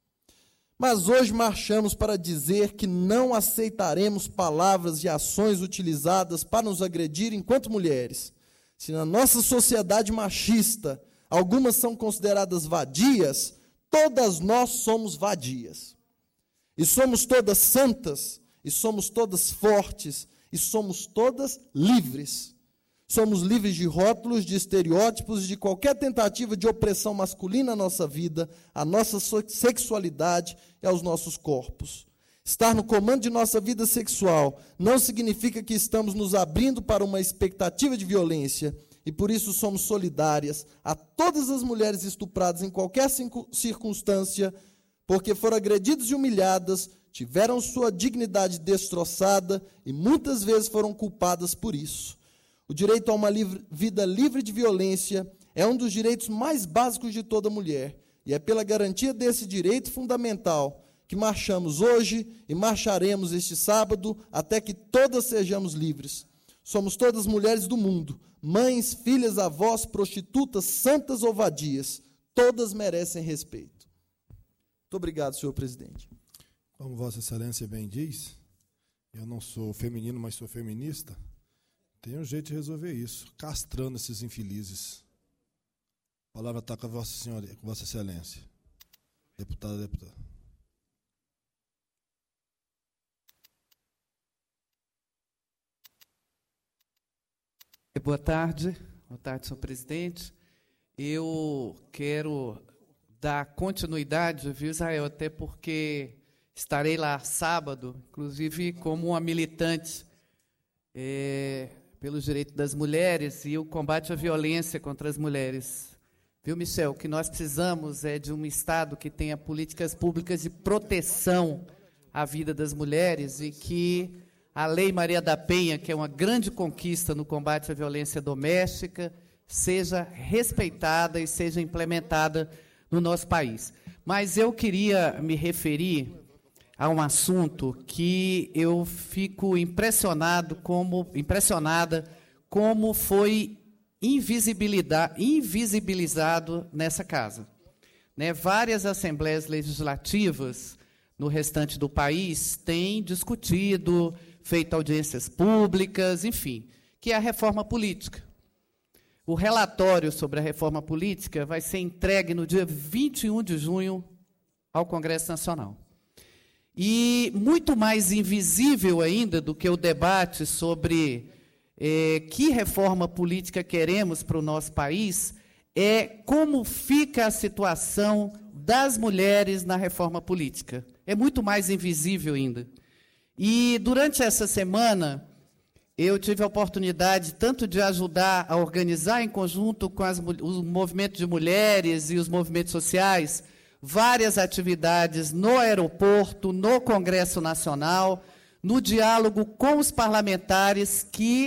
Mas hoje marchamos para dizer que não aceitaremos palavras e ações utilizadas para nos agredir enquanto mulheres. Se na nossa sociedade machista algumas são consideradas vadias, todas nós somos vadias. E somos todas santas, e somos todas fortes, e somos todas livres. Somos livres de rótulos, de estereótipos, de qualquer tentativa de opressão masculina à nossa vida, à nossa sexualidade e aos nossos corpos. Estar no comando de nossa vida sexual não significa que estamos nos abrindo para uma expectativa de violência, e por isso somos solidárias a todas as mulheres estupradas em qualquer circunstância, porque foram agredidas e humilhadas, tiveram sua dignidade destroçada e muitas vezes foram culpadas por isso. O direito a uma livre, vida livre de violência é um dos direitos mais básicos de toda mulher, e é pela garantia desse direito fundamental que marchamos hoje e marcharemos este sábado até que todas sejamos livres. Somos todas mulheres do mundo, mães, filhas, avós, prostitutas, santas ou vadias, todas merecem respeito. Muito obrigado, senhor presidente. Como Vossa Excelência bem diz, eu não sou feminino, mas sou feminista. Tem um jeito de resolver isso, castrando esses infelizes. A palavra está com a Vossa Senhoria, com Vossa Excelência. Deputada, deputada. Boa tarde. Boa tarde, senhor presidente. Eu quero dar continuidade, viu, Israel, até porque estarei lá sábado, inclusive como uma militante é, pelos direitos das mulheres e o combate à violência contra as mulheres. Viu, Michel? O que nós precisamos é de um Estado que tenha políticas públicas de proteção à vida das mulheres e que a Lei Maria da Penha, que é uma grande conquista no combate à violência doméstica, seja respeitada e seja implementada no nosso país. Mas eu queria me referir a um assunto que eu fico impressionado como, impressionada como foi invisibilizado nessa casa. Né, várias assembleias legislativas no restante do país têm discutido, feito audiências públicas, enfim, que é a reforma política. O relatório sobre a reforma política vai ser entregue no dia vinte e um de junho ao Congresso Nacional. E muito mais invisível ainda do que o debate sobre eh, que reforma política queremos para o nosso país é como fica a situação das mulheres na reforma política. É muito mais invisível ainda. E, durante essa semana, eu tive a oportunidade tanto de ajudar a organizar, em conjunto com as, os movimentos de mulheres e os movimentos sociais, várias atividades no aeroporto, no Congresso Nacional, no diálogo com os parlamentares que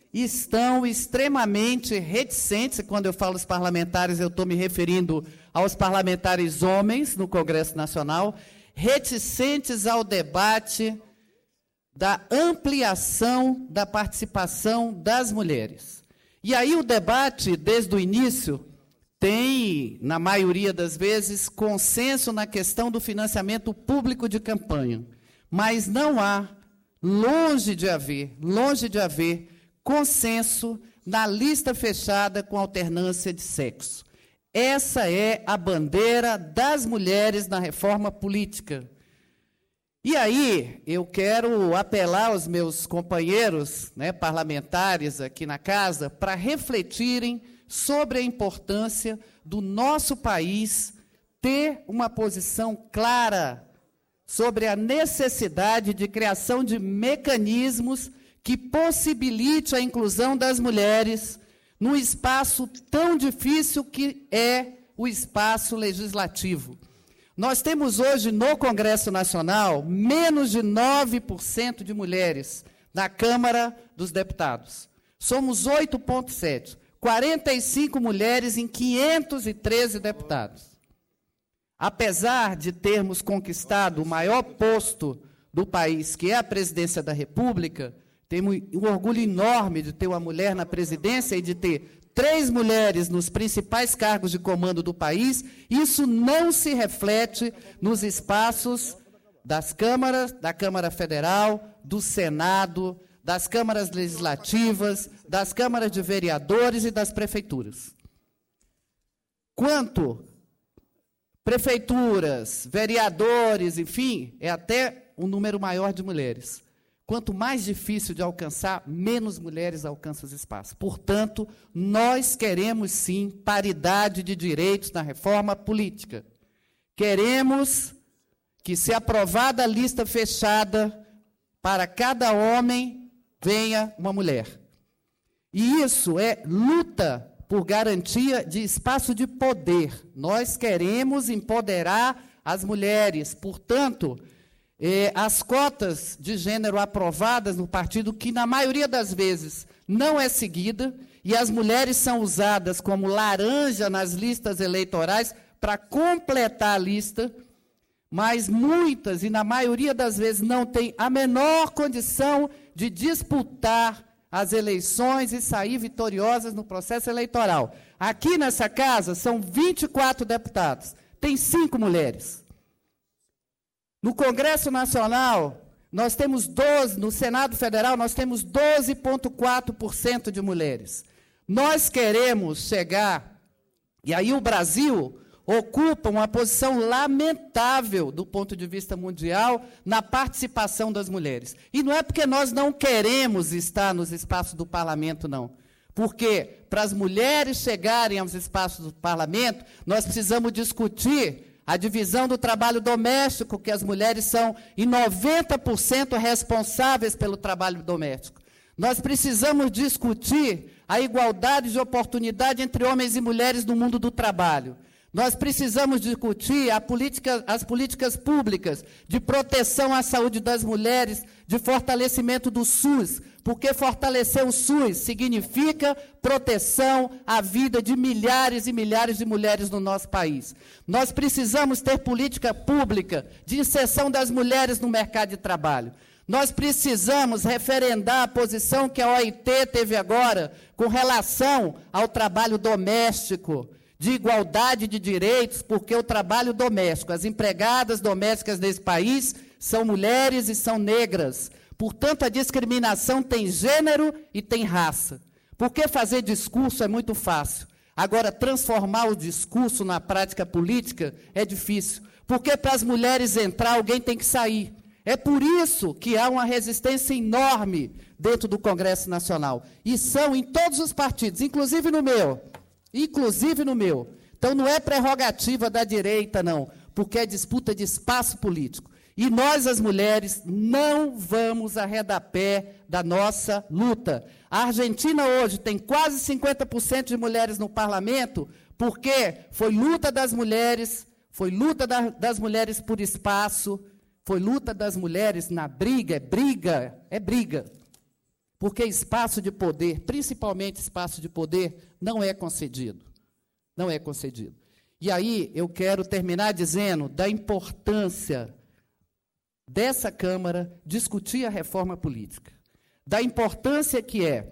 estão extremamente reticentes. Quando eu falo os parlamentares, eu estou me referindo aos parlamentares homens no Congresso Nacional, reticentes ao debate da ampliação da participação das mulheres. E aí o debate, desde o início, tem, na maioria das vezes, consenso na questão do financiamento público de campanha. Mas não há, longe de haver, longe de haver, consenso na lista fechada com alternância de sexo. Essa é a bandeira das mulheres na reforma política. E aí, eu quero apelar aos meus companheiros, né, parlamentares aqui na casa para refletirem sobre a importância do nosso país ter uma posição clara sobre a necessidade de criação de mecanismos que possibilite a inclusão das mulheres num espaço tão difícil que é o espaço legislativo. Nós temos hoje no Congresso Nacional menos de nove por cento de mulheres na Câmara dos Deputados. Somos oito vírgula sete por cento. quarenta e cinco mulheres em quinhentos e treze deputados. Apesar de termos conquistado o maior posto do país, que é a presidência da República, temos um orgulho enorme de ter uma mulher na presidência e de ter três mulheres nos principais cargos de comando do país. Isso não se reflete nos espaços das câmaras, da Câmara Federal, do Senado, das câmaras legislativas, das câmaras de vereadores e das prefeituras. Quanto prefeituras, vereadores, enfim, é até um número maior de mulheres. Quanto mais difícil de alcançar, menos mulheres alcançam os espaços. Portanto, nós queremos, sim, paridade de direitos na reforma política. Queremos que, se aprovada a lista fechada, para cada homem venha uma mulher. E isso é luta por garantia de espaço de poder. Nós queremos empoderar as mulheres. Portanto, eh, as cotas de gênero aprovadas no partido, que na maioria das vezes não é seguida, e as mulheres são usadas como laranja nas listas eleitorais para completar a lista, mas muitas, e na maioria das vezes, não têm a menor condição de disputar as eleições e sair vitoriosas no processo eleitoral. Aqui nessa casa são vinte e quatro deputados, tem cinco mulheres. No Congresso Nacional, nós temos doze, no Senado Federal, nós temos doze vírgula quatro por cento de mulheres. Nós queremos chegar, e aí o Brasil ocupa uma posição lamentável do ponto de vista mundial na participação das mulheres. E não é porque nós não queremos estar nos espaços do parlamento, não. Porque, para as mulheres chegarem aos espaços do parlamento, nós precisamos discutir a divisão do trabalho doméstico, que as mulheres são, em noventa por cento, responsáveis pelo trabalho doméstico. Nós precisamos discutir a igualdade de oportunidade entre homens e mulheres no mundo do trabalho. Nós precisamos discutir a política, as políticas públicas de proteção à saúde das mulheres, de fortalecimento do SUS, porque fortalecer o SUS significa proteção à vida de milhares e milhares de mulheres no nosso país. Nós precisamos ter política pública de inserção das mulheres no mercado de trabalho. Nós precisamos referendar a posição que a O I T teve agora com relação ao trabalho doméstico, de igualdade de direitos, porque o trabalho doméstico, as empregadas domésticas desse país são mulheres e são negras. Portanto, a discriminação tem gênero e tem raça. Porque fazer discurso é muito fácil. Agora, transformar o discurso na prática política é difícil. Porque para as mulheres entrar, alguém tem que sair. É por isso que há uma resistência enorme dentro do Congresso Nacional. E são em todos os partidos, inclusive no meu. Inclusive no meu. Então, não é prerrogativa da direita, não, porque é disputa de espaço político. E nós, as mulheres, não vamos arredar pé da nossa luta. A Argentina hoje tem quase cinquenta por cento de mulheres no parlamento, porque foi luta das mulheres, foi luta da, das mulheres por espaço, foi luta das mulheres na briga, é briga, é briga. Porque espaço de poder, principalmente espaço de poder, não é concedido. Não é concedido. E aí eu quero terminar dizendo da importância dessa Câmara discutir a reforma política. Da importância que é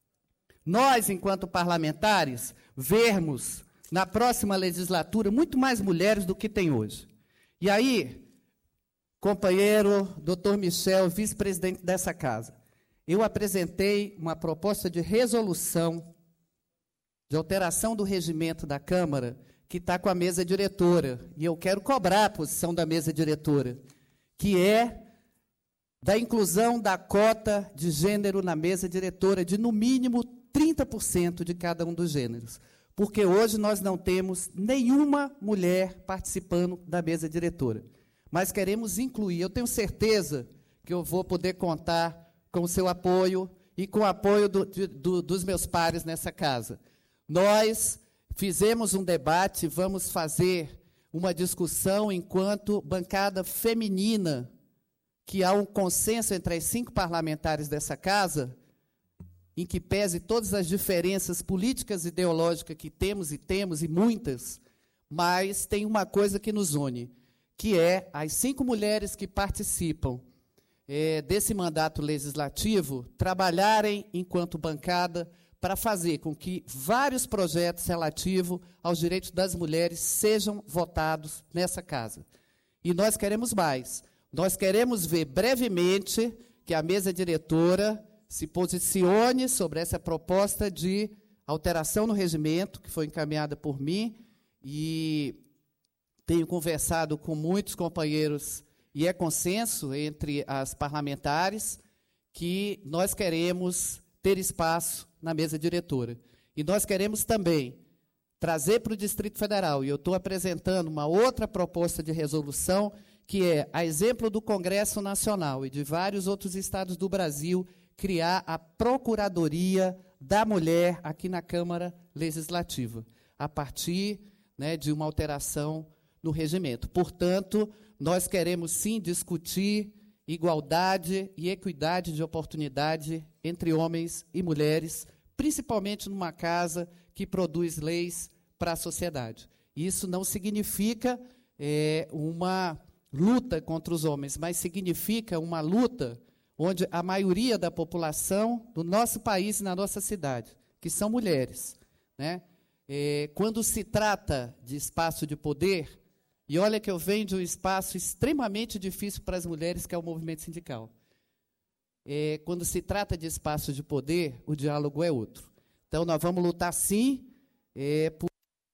nós, enquanto parlamentares, vermos na próxima legislatura muito mais mulheres do que tem hoje. E aí, companheiro doutor Michel, vice-presidente dessa casa, eu apresentei uma proposta de resolução de alteração do regimento da Câmara, que está com a mesa diretora, e eu quero cobrar a posição da mesa diretora, que é da inclusão da cota de gênero na mesa diretora, de no mínimo trinta por cento de cada um dos gêneros. Porque hoje nós não temos nenhuma mulher participando da mesa diretora. Mas queremos incluir. Eu tenho certeza que eu vou poder contar com o seu apoio e com o apoio do, de, do, dos meus pares nessa casa. Nós fizemos um debate, vamos fazer uma discussão enquanto bancada feminina, que há um consenso entre as cinco parlamentares dessa casa, em que pese todas as diferenças políticas e ideológicas que temos, e temos, e muitas, mas tem uma coisa que nos une, que é as cinco mulheres que participam é, desse mandato legislativo trabalharem enquanto bancada para fazer com que vários projetos relativos aos direitos das mulheres sejam votados nessa casa. E nós queremos mais. Nós queremos ver brevemente que a mesa diretora se posicione sobre essa proposta de alteração no regimento, que foi encaminhada por mim, e tenho conversado com muitos companheiros, e é consenso entre as parlamentares, que nós queremos ter espaço na mesa diretora. E nós queremos também trazer para o Distrito Federal, e eu estou apresentando uma outra proposta de resolução, que é, a exemplo do Congresso Nacional e de vários outros estados do Brasil, criar a Procuradoria da Mulher aqui na Câmara Legislativa, a partir, né, de uma alteração no regimento. Portanto, nós queremos, sim, discutir igualdade e equidade de oportunidade entre homens e mulheres, principalmente numa casa que produz leis para a sociedade. Isso não significa é, uma luta contra os homens, mas significa uma luta onde a maioria da população do nosso país e na nossa cidade, que são mulheres, né? É, quando se trata de espaço de poder, e olha que eu venho de um espaço extremamente difícil para as mulheres, que é o movimento sindical. É, quando se trata de espaço de poder, o diálogo é outro. Então, nós vamos lutar, sim, é, por...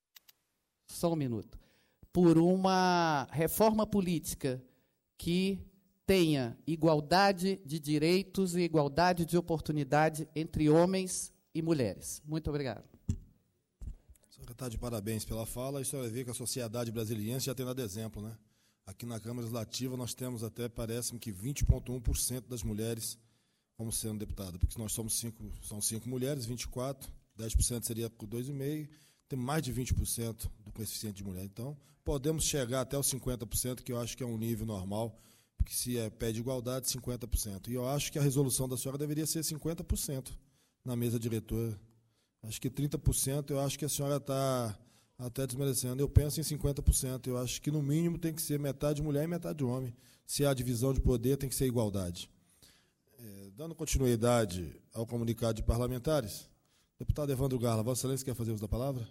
Só um minuto. Por uma reforma política que tenha igualdade de direitos e igualdade de oportunidade entre homens e mulheres. Muito obrigado. Secretário, de parabéns pela fala. Isso vai ver que a sociedade brasiliense já tem dado exemplo, né? Aqui na Câmara Legislativa nós temos até, parece-me que vinte vírgula um por cento das mulheres como sendo deputada, porque nós somos cinco, são cinco mulheres, vinte e quatro, dez por cento seria dois vírgula cinco por cento, tem mais de vinte por cento do coeficiente de mulher. Então, podemos chegar até os cinquenta por cento, que eu acho que é um nível normal, porque se é pé de igualdade, cinquenta por cento. E eu acho que a resolução da senhora deveria ser cinquenta por cento na mesa diretora. Acho que trinta por cento, eu acho que a senhora está até desmerecendo. Eu penso em cinquenta por cento. Eu acho que, no mínimo, tem que ser metade mulher e metade homem. Se há divisão de poder, tem que ser igualdade. É, dando continuidade ao comunicado de parlamentares, deputado Evandro Garla, Vossa Excelência quer fazer uso da palavra?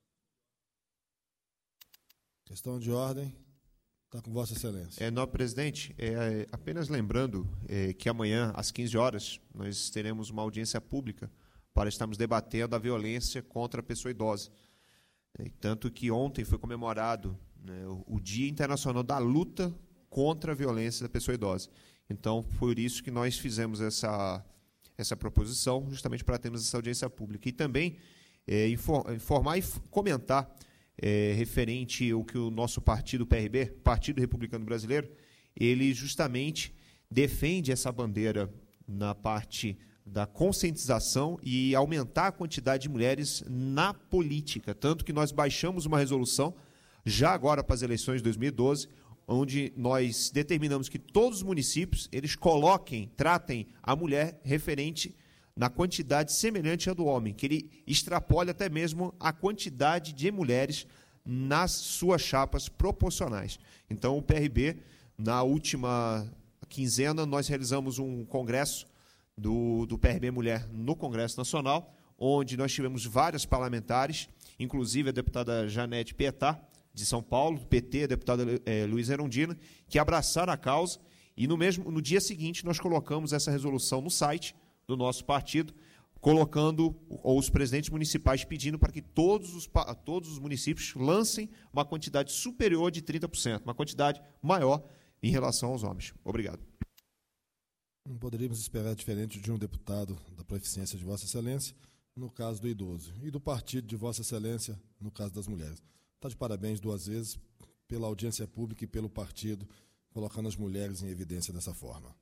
Questão de ordem. Está com Vossa Excelência. É, nobre presidente, é, apenas lembrando é, que amanhã, às quinze horas, nós teremos uma audiência pública para estarmos debatendo a violência contra a pessoa idosa. É, tanto que ontem foi comemorado, né, o, o Dia Internacional da Luta contra a Violência da Pessoa Idosa. Então, por isso que nós fizemos essa, essa proposição, justamente para termos essa audiência pública. E também é, informar e comentar É, referente ao que o nosso partido, P R B, Partido Republicano Brasileiro, ele justamente defende essa bandeira na parte da conscientização e aumentar a quantidade de mulheres na política, tanto que nós baixamos uma resolução, já agora para as eleições de dois mil e doze, onde nós determinamos que todos os municípios, eles coloquem, tratem a mulher referente na quantidade semelhante à do homem, que ele extrapole até mesmo a quantidade de mulheres nas suas chapas proporcionais. Então, o P R B, na última quinzena, nós realizamos um congresso do, do P R B Mulher no Congresso Nacional, onde nós tivemos várias parlamentares, inclusive a deputada Janete Pietá, de São Paulo, do P T, a deputada é, Luísa Erundina, que abraçaram a causa, e no, mesmo, no dia seguinte nós colocamos essa resolução no site do nosso partido, colocando ou os presidentes municipais pedindo para que todos os, todos os municípios lancem uma quantidade superior de trinta por cento, uma quantidade maior em relação aos homens. Obrigado. Não poderíamos esperar diferente de um deputado da proficiência de Vossa Excelência, no caso do idoso, e do partido de Vossa Excelência, no caso das mulheres. Está de parabéns duas vezes pela audiência pública e pelo partido, colocando as mulheres em evidência dessa forma.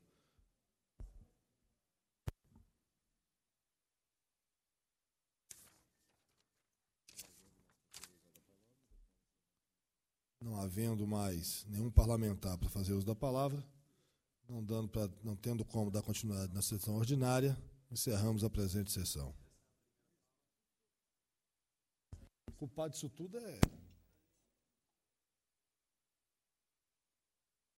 Não havendo mais nenhum parlamentar para fazer uso da palavra, não, dando pra, não tendo como dar continuidade na sessão ordinária, encerramos a presente sessão. O culpado disso tudo é